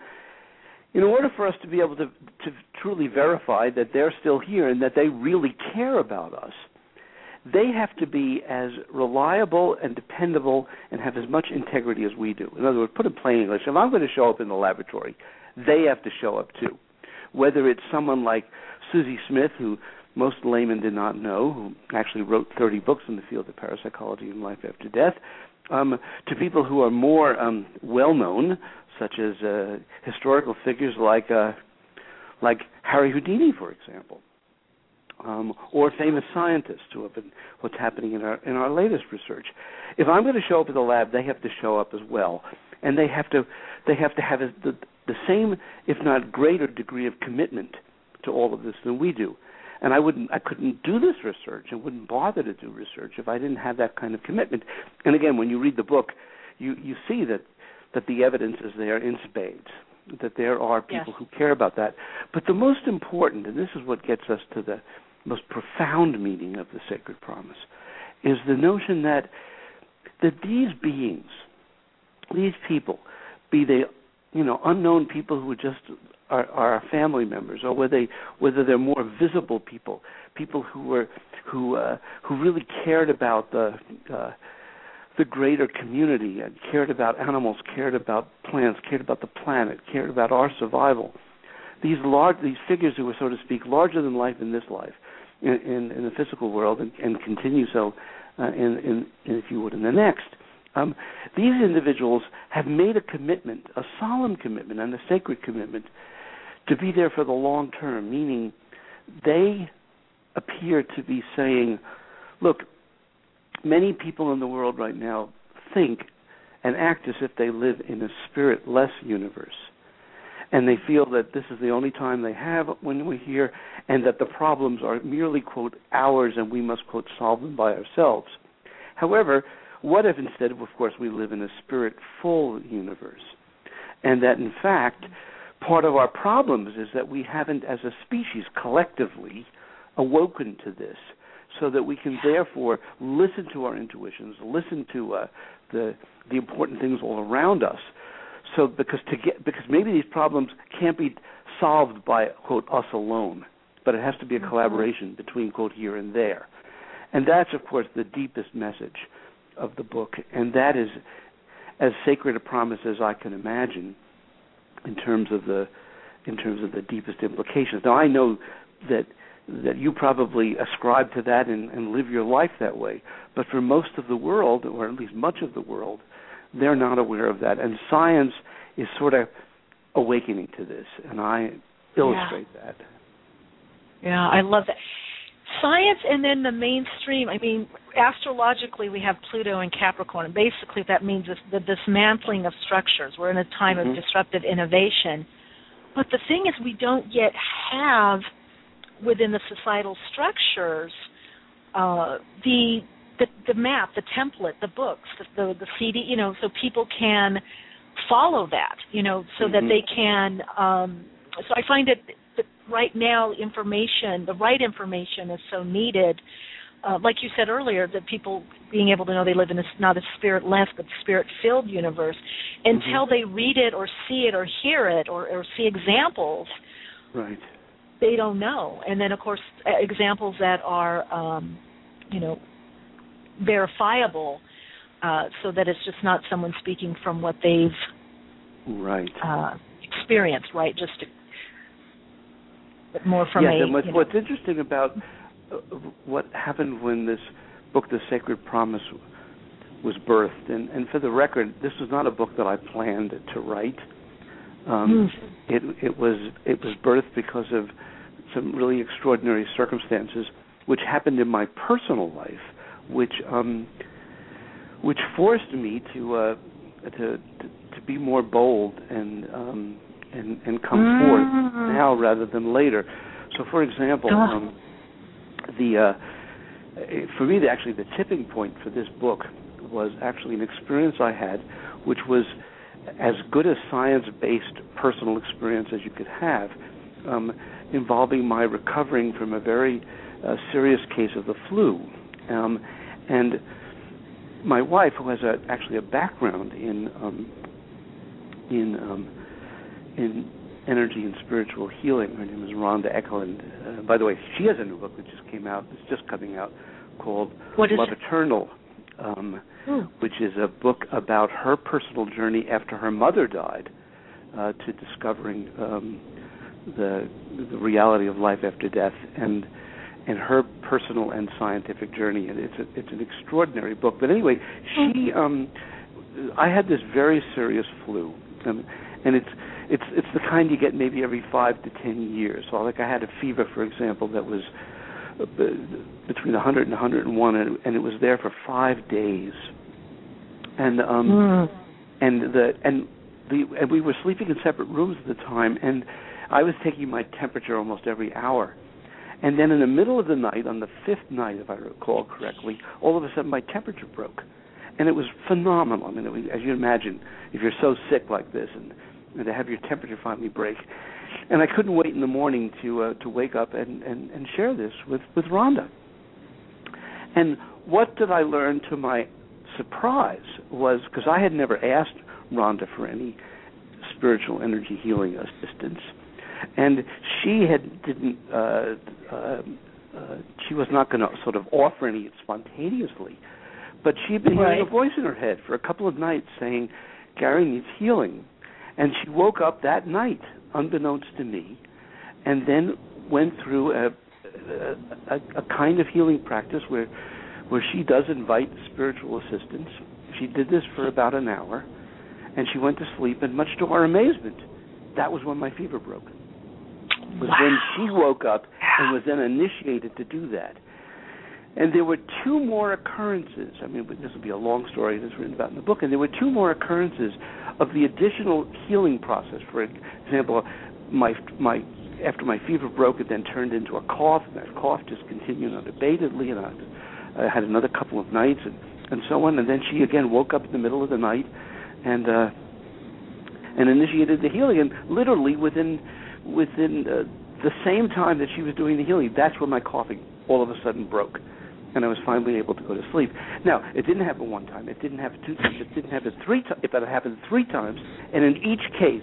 in order for us to be able to truly verify that they're still here and that they really care about us, they have to be as reliable and dependable and have as much integrity as we do. In other words, put it in plain English, if I'm going to show up in the laboratory, they have to show up too. Whether it's someone like Susie Smith, who most laymen did not know, who actually wrote 30 books in the field of parapsychology and life after death, to people who are more well-known, such as historical figures like Harry Houdini, for example, or famous scientists who have been what's happening in our latest research. If I'm going to show up at the lab, they have to show up as well, and they have to have the same, if not greater, degree of commitment to all of this than we do. And I couldn't do this research and wouldn't bother to do research if I didn't have that kind of commitment. And again, when you read the book, you see that the evidence is there in spades, that there are people who care about that. But the most important, and this is what gets us to the most profound meaning of the Sacred Promise, is the notion that these beings, these people, be they unknown people who are our family members, or whether they're more visible people who really cared about the greater community and cared about animals, cared about plants, cared about the planet, cared about our survival. These figures who were, so to speak, larger than life in this life, in the physical world, and continue so in if you would, in the next. These individuals have made a commitment, a solemn commitment and a sacred commitment, to be there for the long term, meaning they appear to be saying, look, many people in the world right now think and act as if they live in a spirit-less universe. And they feel that this is the only time they have when we're here, and that the problems are merely, quote, ours, and we must, quote, solve them by ourselves. However, what if instead, of course, we live in a spirit-full universe, and that, in fact, part of our problems is that we haven't, as a species, collectively awoken to this, so that we can therefore listen to our intuitions, listen to the important things all around us. So because maybe these problems can't be solved by, quote, us alone, but it has to be a collaboration between, quote, here and there. And that's, of course, the deepest message of the book, and that is as sacred a promise as I can imagine in terms of the deepest implications. Now, I know that you probably ascribe to that and live your life that way, but for most of the world, or at least much of the world, they're not aware of that. And science is sort of awakening to this, and I illustrate that. Yeah, I love that. Science and then the mainstream, I mean, astrologically we have Pluto and Capricorn, and basically that means the dismantling of structures. We're in a time of disruptive innovation. But the thing is, we don't yet have within the societal structures the map, the template, the books, the CD, so people can follow that, so that they can. So I find that right now the right information is so needed. Like you said earlier, that people being able to know they live in not a spirit-less but spirit-filled universe, until they read it or see it or hear it or see examples. Right. They don't know. And then, of course, examples that are, verifiable, so that it's just not someone speaking from what they've experienced, right? Just more from and what's interesting about what happened when this book, The Sacred Promise, was birthed, and for the record, this was not a book that I planned to write. It was birthed because of some really extraordinary circumstances which happened in my personal life, which forced me to be more bold and come forth now rather than later. So, for example, for me, the tipping point for this book was actually an experience I had, which was as good a science-based personal experience as you could have, involving my recovering from a very serious case of the flu. And my wife, who has actually a background in in energy and spiritual healing. Her name is Rhonda Eklund. By the way, she has a new book that just came out. It's just coming out called Love Eternal, which is a book about her personal journey after her mother died to discovering the reality of life after death and her personal and scientific journey. And it's an extraordinary book. But anyway, I had this very serious flu, and it's the kind you get maybe every 5 to 10 years. So like I had a fever, for example, that was between 100 and 101, and it was there for 5 days. And we were sleeping in separate rooms at the time, and I was taking my temperature almost every hour. And then in the middle of the night, on the 5th night, if I recall correctly, all of a sudden my temperature broke. And it was phenomenal. I mean, as you imagine, if you're so sick like this and to have your temperature finally break. And I couldn't wait in the morning to wake up and share this with Rhonda. And what did I learn to my surprise was, because I had never asked Rhonda for any spiritual energy healing assistance, and she she was not going to sort of offer any spontaneously, but she had been hearing a voice in her head for a couple of nights saying, Gary needs healing. And she woke up that night, unbeknownst to me, and then went through a kind of healing practice where she does invite spiritual assistance. She did this for about an hour, and she went to sleep, and much to our amazement, that was when my fever broke. It was when she woke up and was then initiated to do that. And there were 2 more occurrences. I mean, this will be a long story that's written about in the book. And there were 2 more occurrences of the additional healing process. For example, after my fever broke, it then turned into a cough, and that cough just continued unabatedly. And I had another couple of nights, and so on. And then she again woke up in the middle of the night, and initiated the healing. And literally within the same time that she was doing the healing, that's when my coughing all of a sudden broke, and I was finally able to go to sleep. Now, it didn't happen one time. It didn't happen 2 times. It didn't happen 3 times. It happened 3 times, and in each case,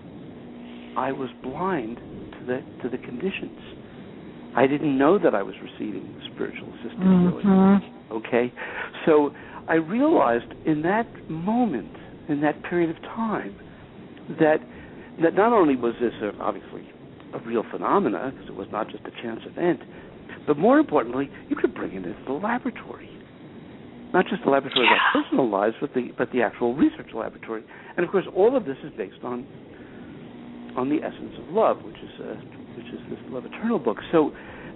I was blind to the conditions. I didn't know that I was receiving spiritual assistance. Really. Okay, so I realized in that moment, in that period of time, that not only was this obviously a real phenomena, because it was not just a chance event, but more importantly, you could bring it into the laboratory. Not just the laboratory of our personal lives, but the actual research laboratory. And of course, all of this is based on the essence of love, which is this Love Eternal book. So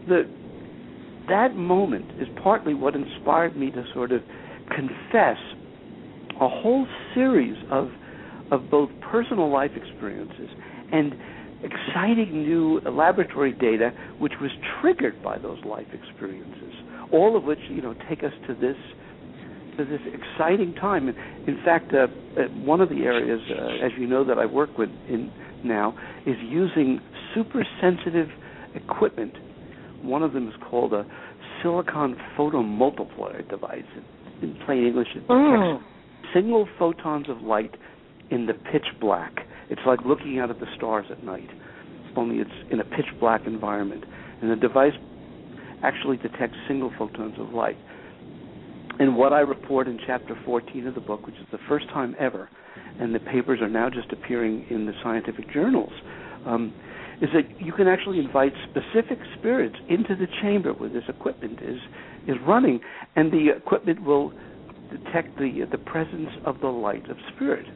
that moment is partly what inspired me to sort of confess a whole series of both personal life experiences and exciting new laboratory data, which was triggered by those life experiences, all of which take us to this exciting time. In fact, one of the areas, as you know, that I work with now is using super sensitive equipment. One of them is called a silicon photomultiplier device. In plain English, it detects single photons of light in the pitch black. It's like looking out at the stars at night, only it's in a pitch black environment. And the device actually detects single photons of light. And what I report in chapter 14 of the book, which is the first time ever, and the papers are now just appearing in the scientific journals, is that you can actually invite specific spirits into the chamber where this equipment is running, and the equipment will detect the presence of the light of spirit.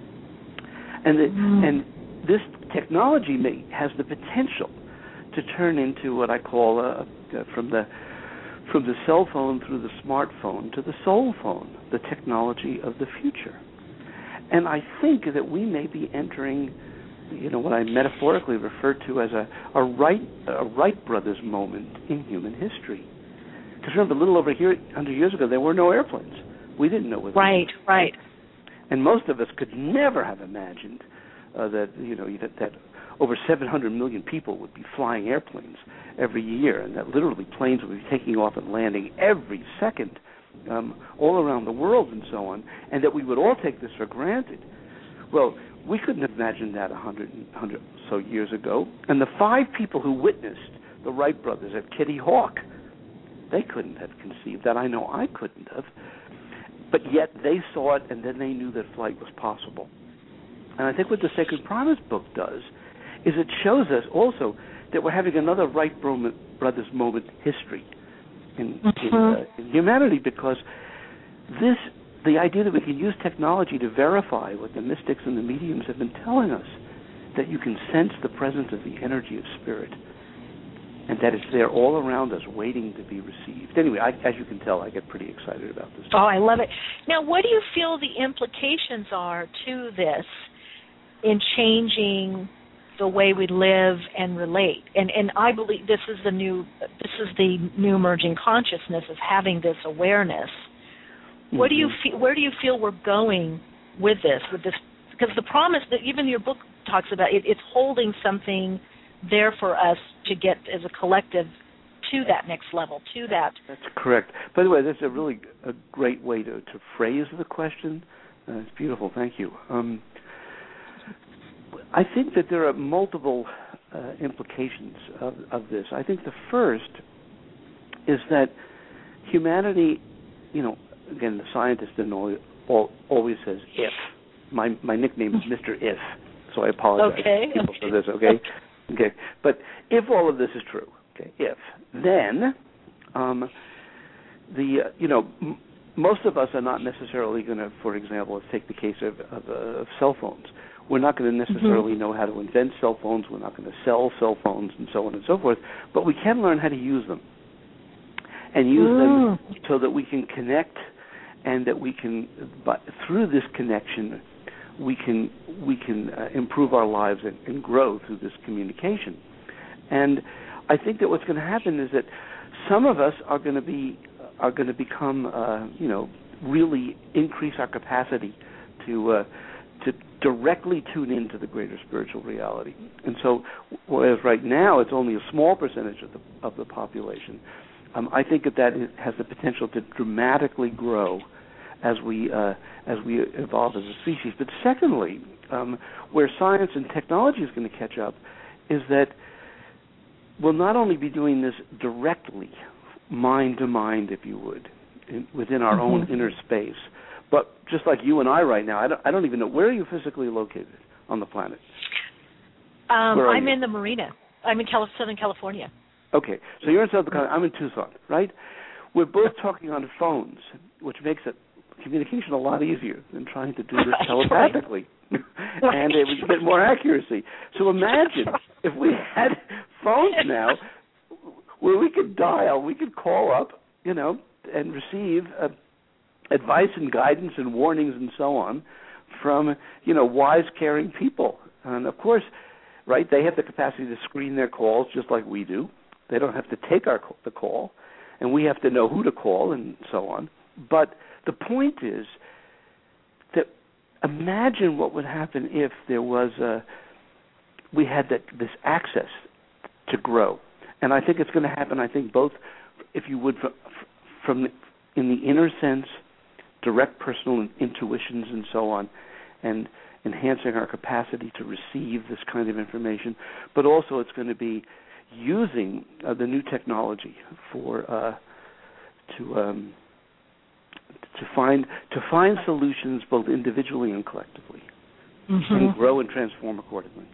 And this technology has the potential to turn into what I call from the cell phone through the smartphone to the soul phone, the technology of the future. And I think that we may be entering, what I metaphorically refer to as a Wright brothers moment in human history. Because remember, a little over 100 years ago, there were no airplanes. We didn't know what. Right. And most of us could never have imagined that over 700 million people would be flying airplanes every year, and that literally planes would be taking off and landing every second all around the world and so on, and that we would all take this for granted. Well, we couldn't have imagined that 100 or so years ago. And the 5 people who witnessed the Wright brothers at Kitty Hawk, they couldn't have conceived that. I know I couldn't have. But yet they saw it, and then they knew that flight was possible. And I think what the Sacred Promise book does is it shows us also that we're having another Wright brothers moment history in humanity, because the idea that we can use technology to verify what the mystics and the mediums have been telling us, that you can sense the presence of the energy of spirit, and that it's there all around us waiting to be received. Anyway, as you can tell, I get pretty excited about this. Oh, I love it. Now, what do you feel the implications are to this in changing the way we live and relate? And I believe this is the new emerging consciousness of having this awareness. What do you feel? Where do you feel we're going with this? Because the promise that even your book talks about, it's holding something there for us to get as a collective to that next level, to that. That's correct. By the way, that's a great way to phrase the question. It's beautiful. Thank you. I think that there are multiple implications of this. I think the first is that humanity, again, the scientist always says if. My nickname is Mr. If, so I apologize to people for this, okay? Okay. But if all of this is true, okay, then most of us are not necessarily going to, for example, let's take the case of cell phones. We're not going to necessarily know how to invent cell phones. We're not going to sell cell phones and so on and so forth. But we can learn how to use them, and use them so that we can connect, and that we can, through this connection, we can improve our lives and grow through this communication. And I think that what's going to happen is that some of us are going to become, really increase our capacity to directly tune into the greater spiritual reality. And so, whereas right now it's only a small percentage of the population, I think that has the potential to dramatically grow as we evolve as a species. But secondly, where science and technology is going to catch up is that we'll not only be doing this directly, mind to mind, if you would, within our own inner space, but just like you and I right now, I don't even know, where are you physically located on the planet? I'm in the Marina. I'm in Southern California. Okay, so you're in Southern California. I'm in Tucson, right? We're both talking on phones, which makes communication a lot easier than trying to do this telepathically. And we get more accuracy. So imagine if we had phones now where we could dial, we could call up, and receive advice and guidance and warnings and so on from, wise, caring people. And of course, right, they have the capacity to screen their calls just like we do. They don't have to take the call, and we have to know who to call and so on. But the point is that imagine what would happen if there was we had this access to grow. And I think it's going to happen, both, if you would, from in the inner sense, direct personal intuitions and so on, and enhancing our capacity to receive this kind of information, but also it's going to be using the new technology to find solutions both individually and collectively, and grow and transform accordingly.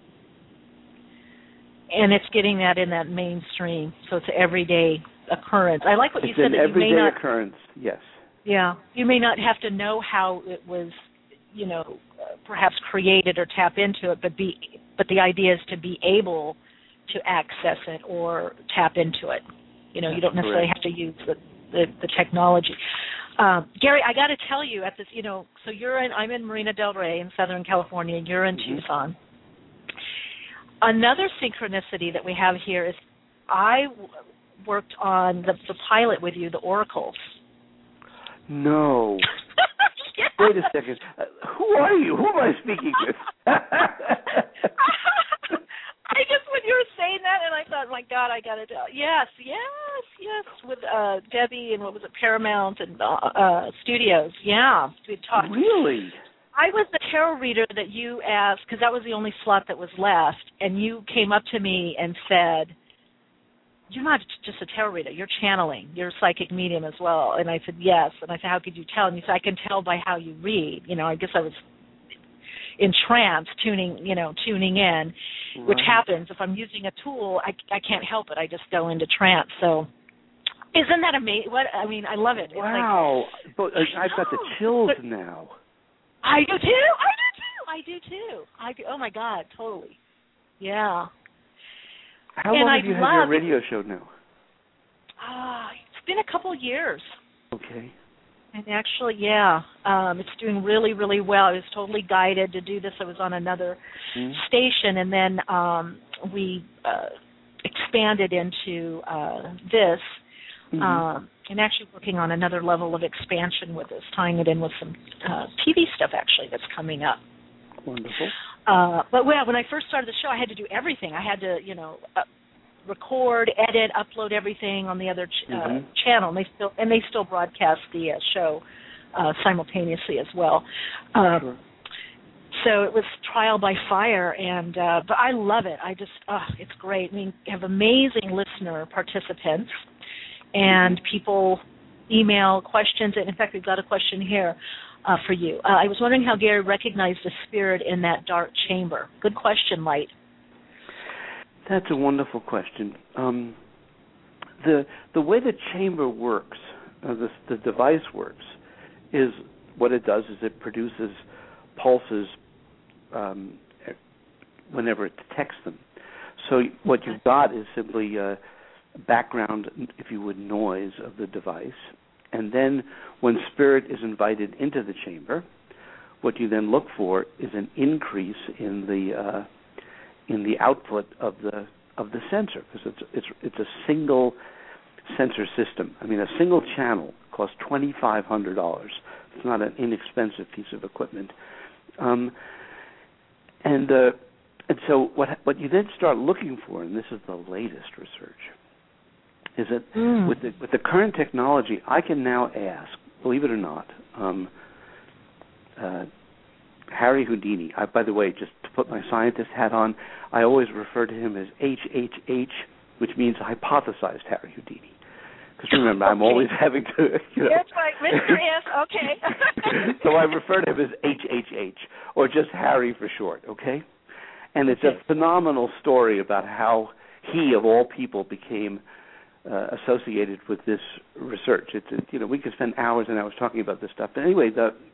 And it's getting that in that mainstream, so it's an everyday occurrence. I like what you said. It's an everyday occurrence, yes. Yeah, you may not have to know how it was, perhaps created or tap into it, but the idea is to be able to access it or tap into it. You don't necessarily have to use the technology. Gary, I got to tell you, at this, so I'm in Marina del Rey in Southern California, and you're in Tucson. Another synchronicity that we have here is I worked on the pilot with you, the Oracles. No. Yes. Wait a second. Who are you? Who am I speaking with? When you were saying that, and I thought, my God, I got to tell. Yes, with Debbie and what was it, Paramount and Studios. Yeah, we talked. Really? I was the tarot reader that you asked, because that was the only slot that was left, and you came up to me and said, "You're not just a tarot reader, you're channeling, you're a psychic medium as well." And I said, "Yes." And I said, "How could you tell?" And you said, "I can tell by how you read." I guess I was in trance, tuning in, which happens. If I'm using a tool, I can't help it. I just go into trance. So isn't that amazing? I love it. Wow. But I've got the chills now. I do too. Oh, my God, totally. Yeah. How long have you had your radio show now? It's been a couple years. Okay. And actually, it's doing really, really well. I was totally guided to do this. I was on another station, and then we expanded into this, and actually working on another level of expansion with this, tying it in with some TV stuff, actually, that's coming up. Wonderful. But when I first started the show, I had to do everything. I had to, record, edit, upload everything on the other channel, and they still broadcast the show simultaneously as well. Sure. So it was trial by fire, and but I love it. It's great. We have amazing listener participants, and people email questions. And in fact, we've got a question here for you. I was wondering how Gary recognized the spirit in that dark chamber. Good question, Light. That's a wonderful question. The way the chamber works, the device works, is what it does is it produces pulses whenever it detects them. So what you've got is simply background, if you would, noise of the device. And then when spirit is invited into the chamber, what you then look for is an increase in the output of the sensor, because it's a single sensor system. I mean, a single channel costs $2,500. It's not an inexpensive piece of equipment. And so what you then start looking for, and this is the latest research, is that with the current technology, I can now ask, believe it or not, Harry Houdini. By the way, just to put my scientist hat on, I always refer to him as HHH, which means hypothesized Harry Houdini. Because remember, I'm always having to, That's right, Mr. S, okay. So I refer to him as HHH, or just Harry for short, okay? And it's a phenomenal story about how he, of all people, became associated with this research. We could spend hours and hours talking about this stuff. But anyway,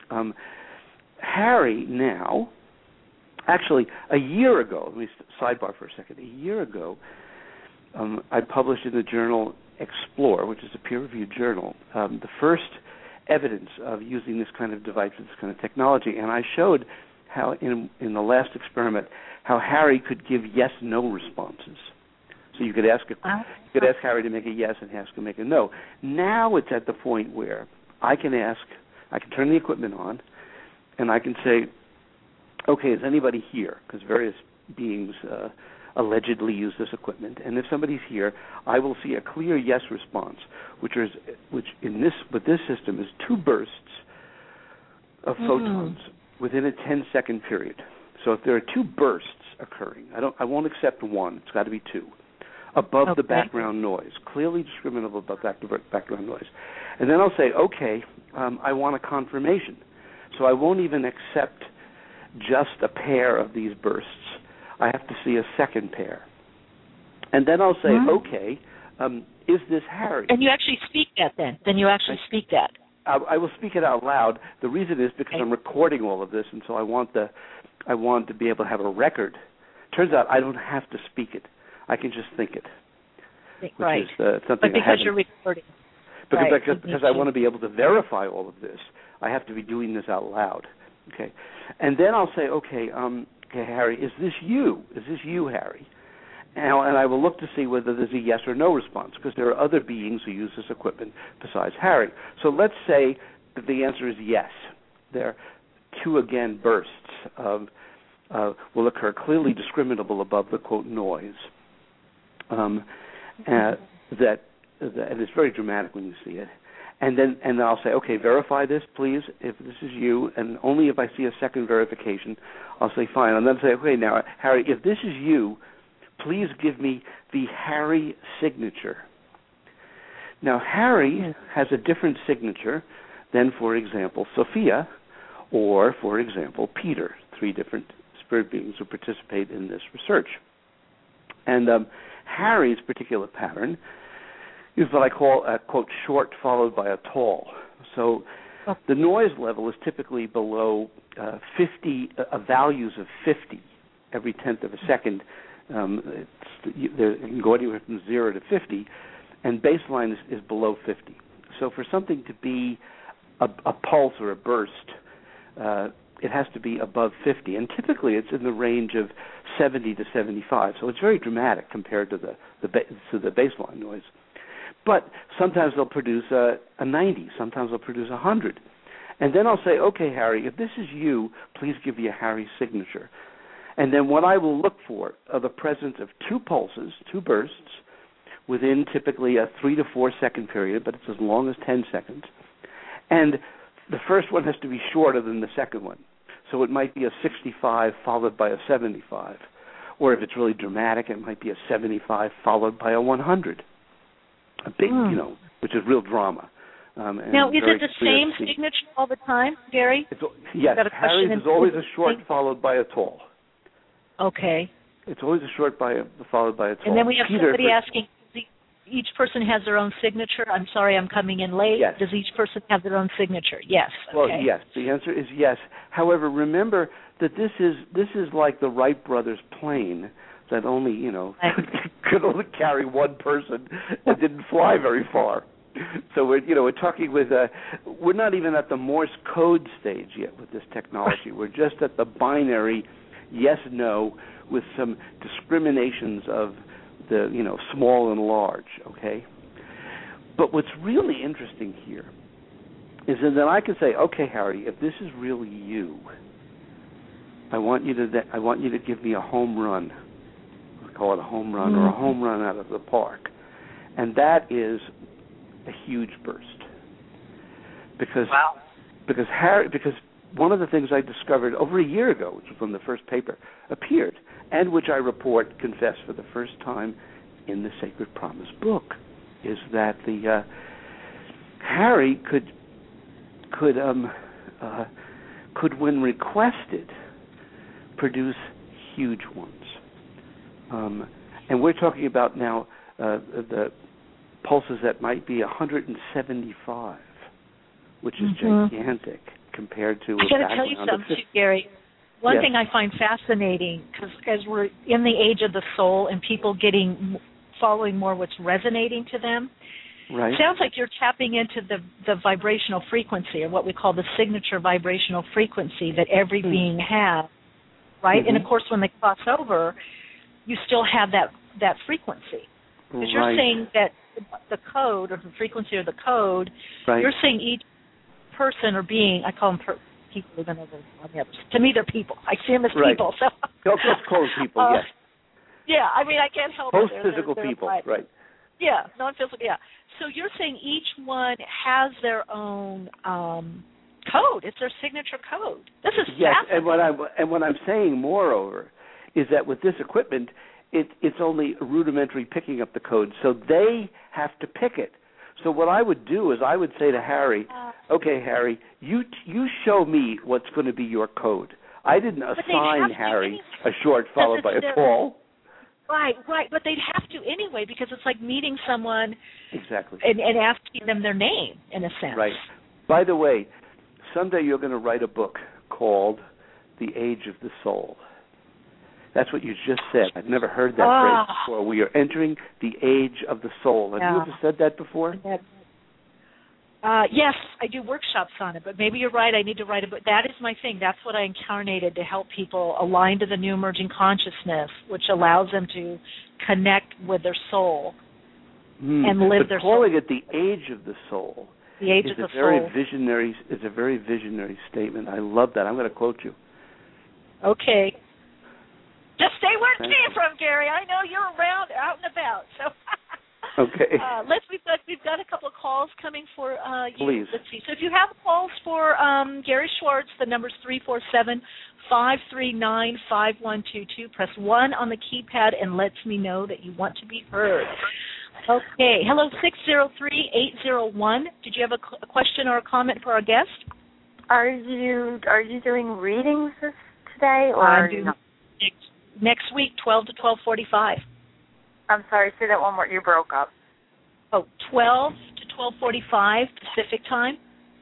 Harry now, actually a year ago, let me sidebar for a second. A year ago, I published in the journal Explore, which is a peer-reviewed journal, the first evidence of using this kind of device, this kind of technology. And I showed how in the last experiment, how Harry could give yes/no responses. So you could ask Harry to make a yes and ask him to make a no. Now it's at the point where I can turn the equipment on, and I can say, okay, is anybody here? Because various beings allegedly use this equipment. And if somebody's here, I will see a clear yes response, which with this system is 2 bursts of photons within a 10-second period. So if there are 2 bursts occurring, I won't accept 1. It's got to be 2. Above the background noise, clearly discriminable above background noise. And then I'll say, okay, I want a confirmation. So I won't even accept just a pair of these bursts. I have to see a second pair. And then I'll say, okay, is this Harry? And you actually speak that then? Then you actually speak that? I will speak it out loud. The reason is because I'm recording all of this, and so I want to be able to have a record. Turns out I don't have to speak it. I can just think it. Right. Which is something but because you're recording. Because I want to be able to verify all of this, I have to be doing this out loud. Okay. And then I'll say, okay, Harry, is this you? Is this you, Harry? And I will look to see whether there's a yes or no response, because there are other beings who use this equipment besides Harry. So let's say that the answer is yes. There, 2 again bursts will occur, clearly discriminable above the quote noise. And it's very dramatic when you see it. And then I'll say, okay, verify this, please, if this is you, and only if I see a second verification, I'll say fine. And then say, okay, now, Harry, if this is you, please give me the Harry signature. Now, Harry has a different signature than, for example, Sophia or, for example, Peter, 3 different spirit beings who participate in this research. And Harry's particular pattern is what I call a, quote, short followed by a tall. So the noise level is typically below 50, values of 50 every tenth of a second. It can go anywhere from 0 to 50, and baseline is below 50. So for something to be a pulse or a burst, it has to be above 50, and typically it's in the range of 70 to 75. So it's very dramatic compared to the baseline noise. But sometimes they'll produce a 90. Sometimes they'll produce 100. And then I'll say, okay, Harry, if this is you, please give me a Harry signature. And then what I will look for are the presence of 2 pulses, 2 bursts, within typically a 3 to 4 second period, but it's as long as 10 seconds. And the first one has to be shorter than the second one. So it might be a 65 followed by a 75. Or if it's really dramatic, it might be a 75 followed by a 100. A big, which is real drama. Now, is it the same signature all the time, Gary? Yes, Harry's is always a short followed by a tall. Okay. It's always a short followed by a tall. And then we have somebody asking, each person has their own signature? I'm sorry, I'm coming in late. Yes. Does each person have their own signature? Yes. Well, yes. The answer is yes. However, remember that this is like the Wright brothers plane that only, could only carry one person and didn't fly very far. So we're talking with we're not even at the Morse code stage yet with this technology. We're just at the binary yes, no, with some discriminations of the, small and large, okay? But what's really interesting here is that I can say, okay, Harry, if this is really you, I want you to give me a home run. I call it a home run or a home run out of the park. And that is a huge burst. Because one of the things I discovered over a year ago, which was when the first paper appeared, and which I confess for the first time in the Sacred Promise book, is that the Harry could when requested produce huge ones, and we're talking about now the pulses that might be 175, which is gigantic compared to. I got to tell you something, Gary. One thing I find fascinating, because as we're in the age of the soul and people following more what's resonating to them, right. Sounds like you're tapping into the vibrational frequency, or what we call the signature vibrational frequency that every being has, right? And, of course, when they cross over, you still have that frequency. Because you're saying that the code, or the frequency or the code, you're saying each person or being, I call them people, even though to me they're people. I see them as people. So let's call them people, yes. Yeah, I mean, I can't help it. Most they're physical people, right. Yeah, non-physical, yeah. So you're saying each one has their own code. It's their signature code. This is fascinating. And what I'm saying, moreover, is that with this equipment, it's only rudimentary picking up the code, so they have to pick it. So what I would do is I would say to Harry, okay, Harry, you show me what's going to be your code. I didn't assign Harry a short followed by a tall. Right, but they'd have to anyway, because it's like meeting someone exactly and asking them their name, in a sense. Right. By the way, someday you're going to write a book called The Age of the Soul. That's what you just said. I've never heard that phrase before. We are entering the age of the soul. Have you ever said that before? Yes, I do workshops on it, but maybe you're right. I need to write a book. That is my thing. That's what I incarnated, to help people align to the new emerging consciousness, which allows them to connect with their soul and live their soul. Calling it the age of the soul is a very visionary statement. I love that. I'm going to quote you. Okay. Just stay where it came from, Gary. I know you're around, out and about. So Okay. We've got a couple of calls coming for you. Please. Let's see. So if you have calls for Gary Schwartz, the number's 347-539-5122. Press 1 on the keypad and lets me know that you want to be heard. Okay. Hello, 603-801. Did you have a question or a comment for our guest? Are you doing readings today, or I do next week, 12 to 12:45. I'm sorry, say that one more. You broke up. Oh, 12 to 12:45 Pacific time.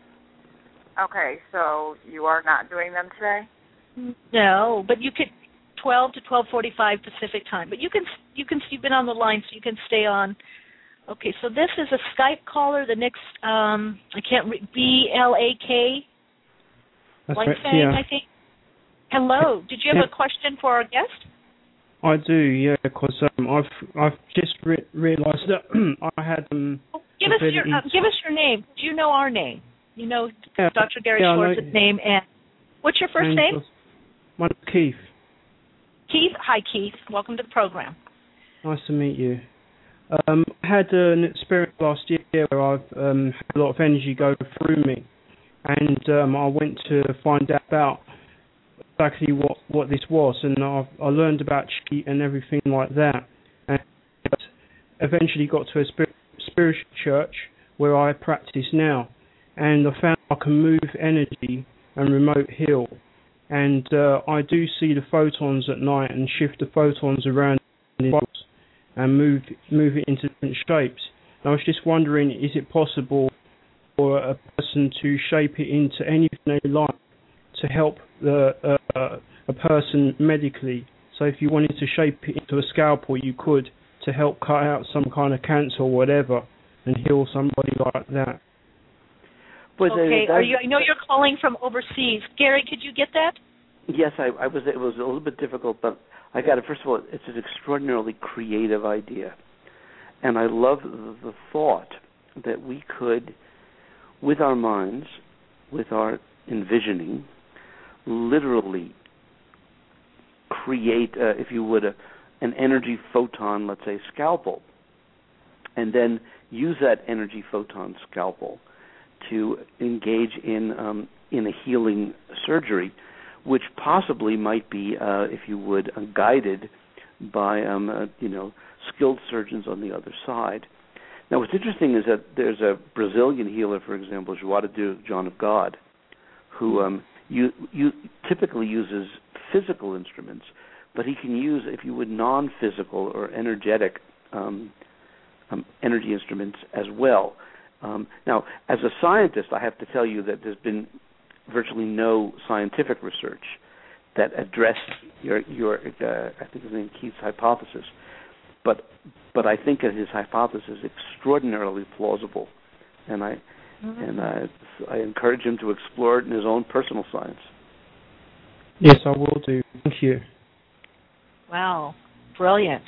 Okay, so you are not doing them today? No, but you could 12 to 12:45 Pacific time. But you've been on the line, so you can stay on. Okay, so this is a Skype caller. The next I can't read. BLAK. That's Like right, saying, yeah. I think. Hello. Did you have a question for our guest? I do, yeah, because I've just realised that I had give us your name. Do you know our name? You know Dr. Gary Schwartz's name, and what's your first name? My name's Keith. Keith. Hi, Keith. Welcome to the program. Nice to meet you. I had an experience last year where I've had a lot of energy go through me, and I went to find out about exactly what this was, and I learned about chi and everything like that, and eventually got to a spiritual church where I practice now, and I found I can move energy and remote heal, and I do see the photons at night and shift the photons around and move it into different shapes. And I was just wondering, is it possible for a person to shape it into anything they like to help a person medically? So if you wanted to shape it into a scalpel, you could, to help cut out some kind of cancer or whatever and heal somebody like that. Okay, I know you're calling from overseas. Gary, could you get that? Yes, I was. It was a little bit difficult, but I got it. First of all, it's an extraordinarily creative idea, and I love the thought that we could, with our minds, with our envisioning, literally create, if you would, an energy photon, let's say scalpel, and then use that energy photon scalpel to engage in a healing surgery, which possibly might be, if you would, guided by skilled surgeons on the other side. Now, what's interesting is that there's a Brazilian healer, for example, João John of God, who typically uses physical instruments, but he can use, if you would, non-physical or energetic energy instruments as well. Now, as a scientist, I have to tell you that there's been virtually no scientific research that addressed your I think his name Keith's hypothesis, but I think that his hypothesis is extraordinarily plausible, and I encourage him to explore it in his own personal science. Yes, I will do. Thank you. Wow, brilliant.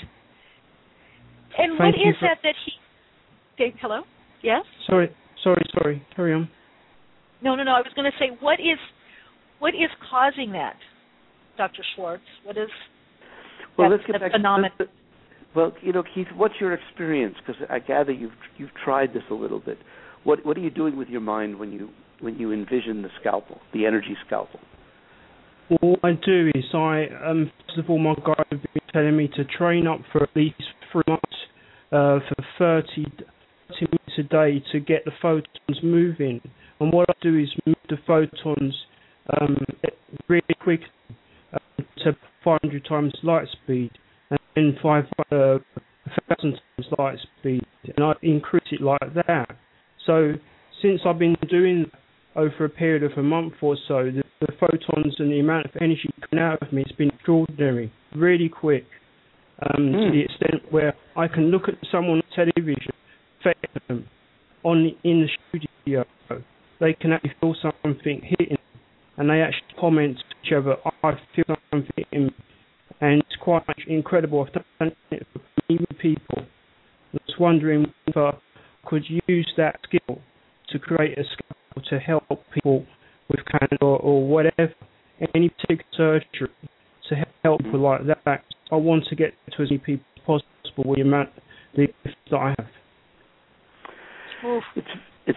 And what is that he? Dave, hello. Yes. Sorry. Carry on. No. I was going to say, what is causing that, Dr. Schwartz? What is let's get back phenomenon? Well, Keith, what's your experience? Because I gather you've tried this a little bit. What are you doing with your mind when you envision the scalpel, the energy scalpel? All I do is first of all, my guide has been telling me to train up for at least 3 months for 30 minutes a day to get the photons moving. And what I do is move the photons really quick to 500 times light speed, and then 1,000 times light speed, and I increase it like that. So since I've been doing that over a period of a month or so, the photons and the amount of energy coming out of me has been extraordinary, really quick, to the extent where I can look at someone on television, affect them in the studio. They can actually feel something hitting, and they actually comment to each other, I feel something hitting, and it's quite incredible. I've done it for many people. I was wondering if I could use that skill to create a skill to help people with cancer or whatever, any particular surgery, to help people like that. I want to get to as many people as possible with the amount that I have.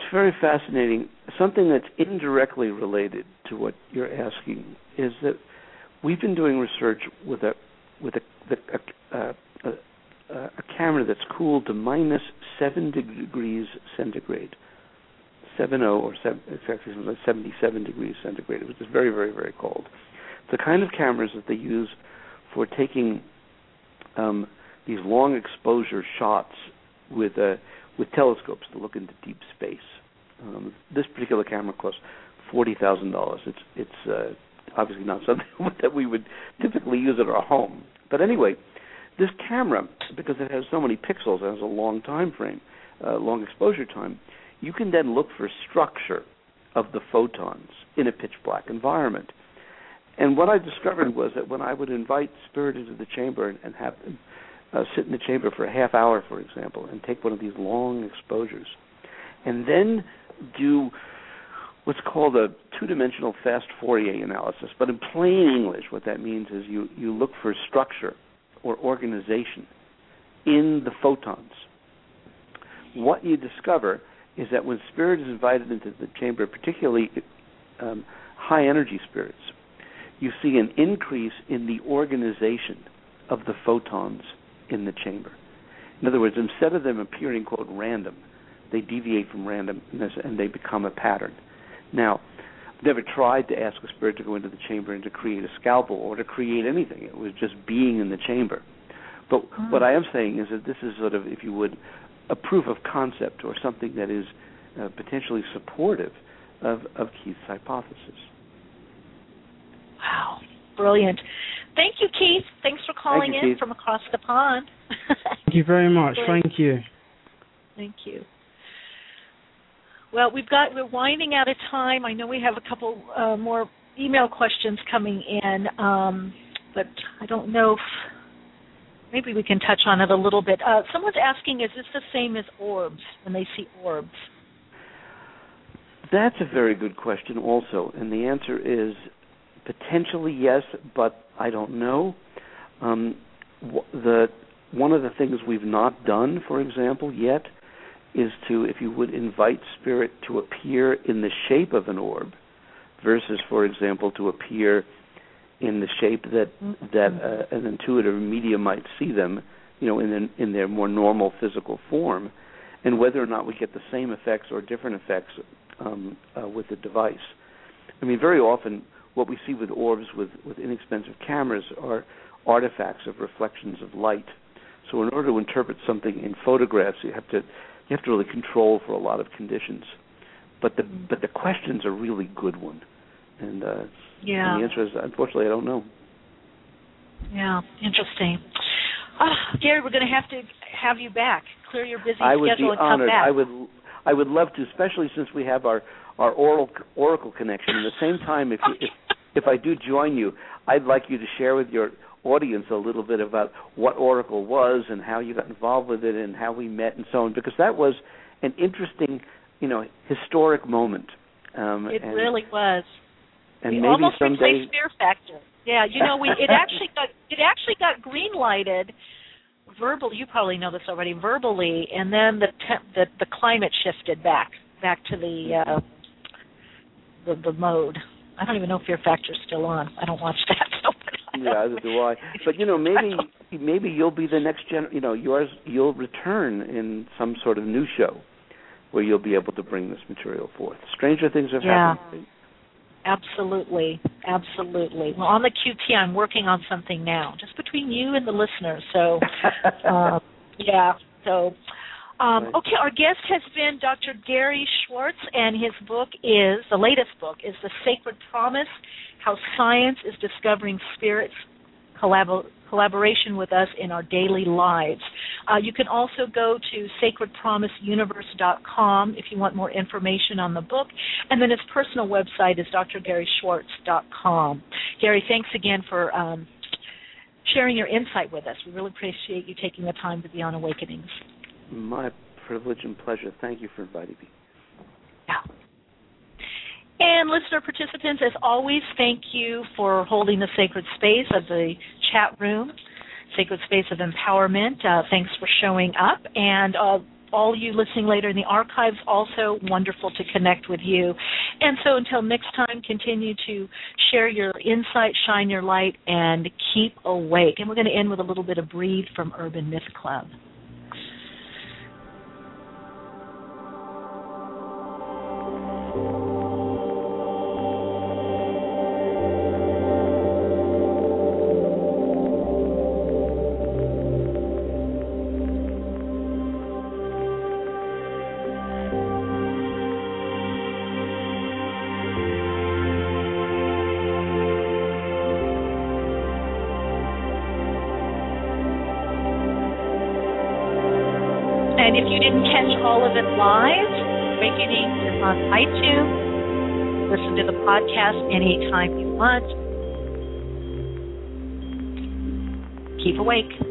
very fascinating. Something that's indirectly related to what you're asking is that we've been doing research with a camera that's cooled to minus 7 degrees centigrade, 70 or 77 degrees centigrade, which is very, very, very cold. It's the kind of cameras that they use for taking these long exposure shots with telescopes to look into deep space. This particular camera costs $40,000. It's obviously not something that we would typically use at our home. But anyway, this camera, because it has so many pixels, it has a long time frame, long exposure time, you can then look for structure of the photons in a pitch black environment. And what I discovered was that when I would invite spirit into the chamber and have them sit in the chamber for a half hour, for example, and take one of these long exposures, and then do what's called a two-dimensional fast Fourier analysis. But in plain English, what that means is you look for structure or organization in the photons. What you discover is that when spirit is invited into the chamber, particularly high-energy spirits, you see an increase in the organization of the photons in the chamber. In other words, instead of them appearing, quote, random, they deviate from randomness and they become a pattern. Now, I've never tried to ask a spirit to go into the chamber and to create a scalpel or to create anything. It was just being in the chamber. But what I am saying is that this is sort of, if you would, a proof of concept or something that is potentially supportive of Keith's hypothesis. Wow, brilliant. Thank you, Keith. Thanks for calling in from across the pond. Thank you very much. Thank you. Thank you. Well, we're winding out of time. I know we have a couple more email questions coming in, but I don't know if maybe we can touch on it a little bit. Someone's asking, is this the same as orbs, when they see orbs? That's a very good question also, and the answer is potentially yes, but I don't know. One of the things we've not done, for example, yet, is to, if you would, invite spirit to appear in the shape of an orb versus, for example, to appear in the shape that an intuitive medium might see them, in their more normal physical form, and whether or not we get the same effects or different effects with the device. I mean, very often what we see with orbs with inexpensive cameras are artifacts of reflections of light. So in order to interpret something in photographs, you have to really control for a lot of conditions. But the question's a really good one, and the answer is, unfortunately, I don't know. Yeah, interesting. Gary, we're going to have you back. Clear your busy schedule and come back. I would love to, especially since we have our oracle connection. At the same time, if I do join you, I'd like you to share with your audience a little bit about what Oracle was and how you got involved with it and how we met and so on, because that was an interesting, historic moment. It really was. And we maybe almost someday replaced Fear Factor. Yeah, it actually got green lighted verbally. You probably know this already. Verbally, and then the climate shifted back to the mode. I don't even know if Fear Factor's still on. I don't watch that. So. Yeah, either do I. But maybe you'll be the next you'll return in some sort of new show where you'll be able to bring this material forth. Stranger things have happened. Absolutely. Well, on the QT, I'm working on something now, just between you and the listeners. So, okay, our guest has been Dr. Gary Schwartz, and his the latest book is The Sacred Promise, How Science is Discovering Spirit's Collaboration with Us in Our Daily Lives. You can also go to sacredpromiseuniverse.com if you want more information on the book, and then his personal website is drgaryschwartz.com. Gary, thanks again for sharing your insight with us. We really appreciate you taking the time to be on Awakenings. My privilege and pleasure. Thank you for inviting me. Yeah. And listener participants, as always, thank you for holding the sacred space of the chat room, sacred space of empowerment. Thanks for showing up. And all you listening later in the archives, also wonderful to connect with you. And so until next time, continue to share your insight, shine your light, and keep awake. And we're going to end with a little bit of Breathe from Urban Myth Club. And if you didn't catch all of it live, Awakening is on iTunes. Listen to the podcast anytime you want. Keep awake.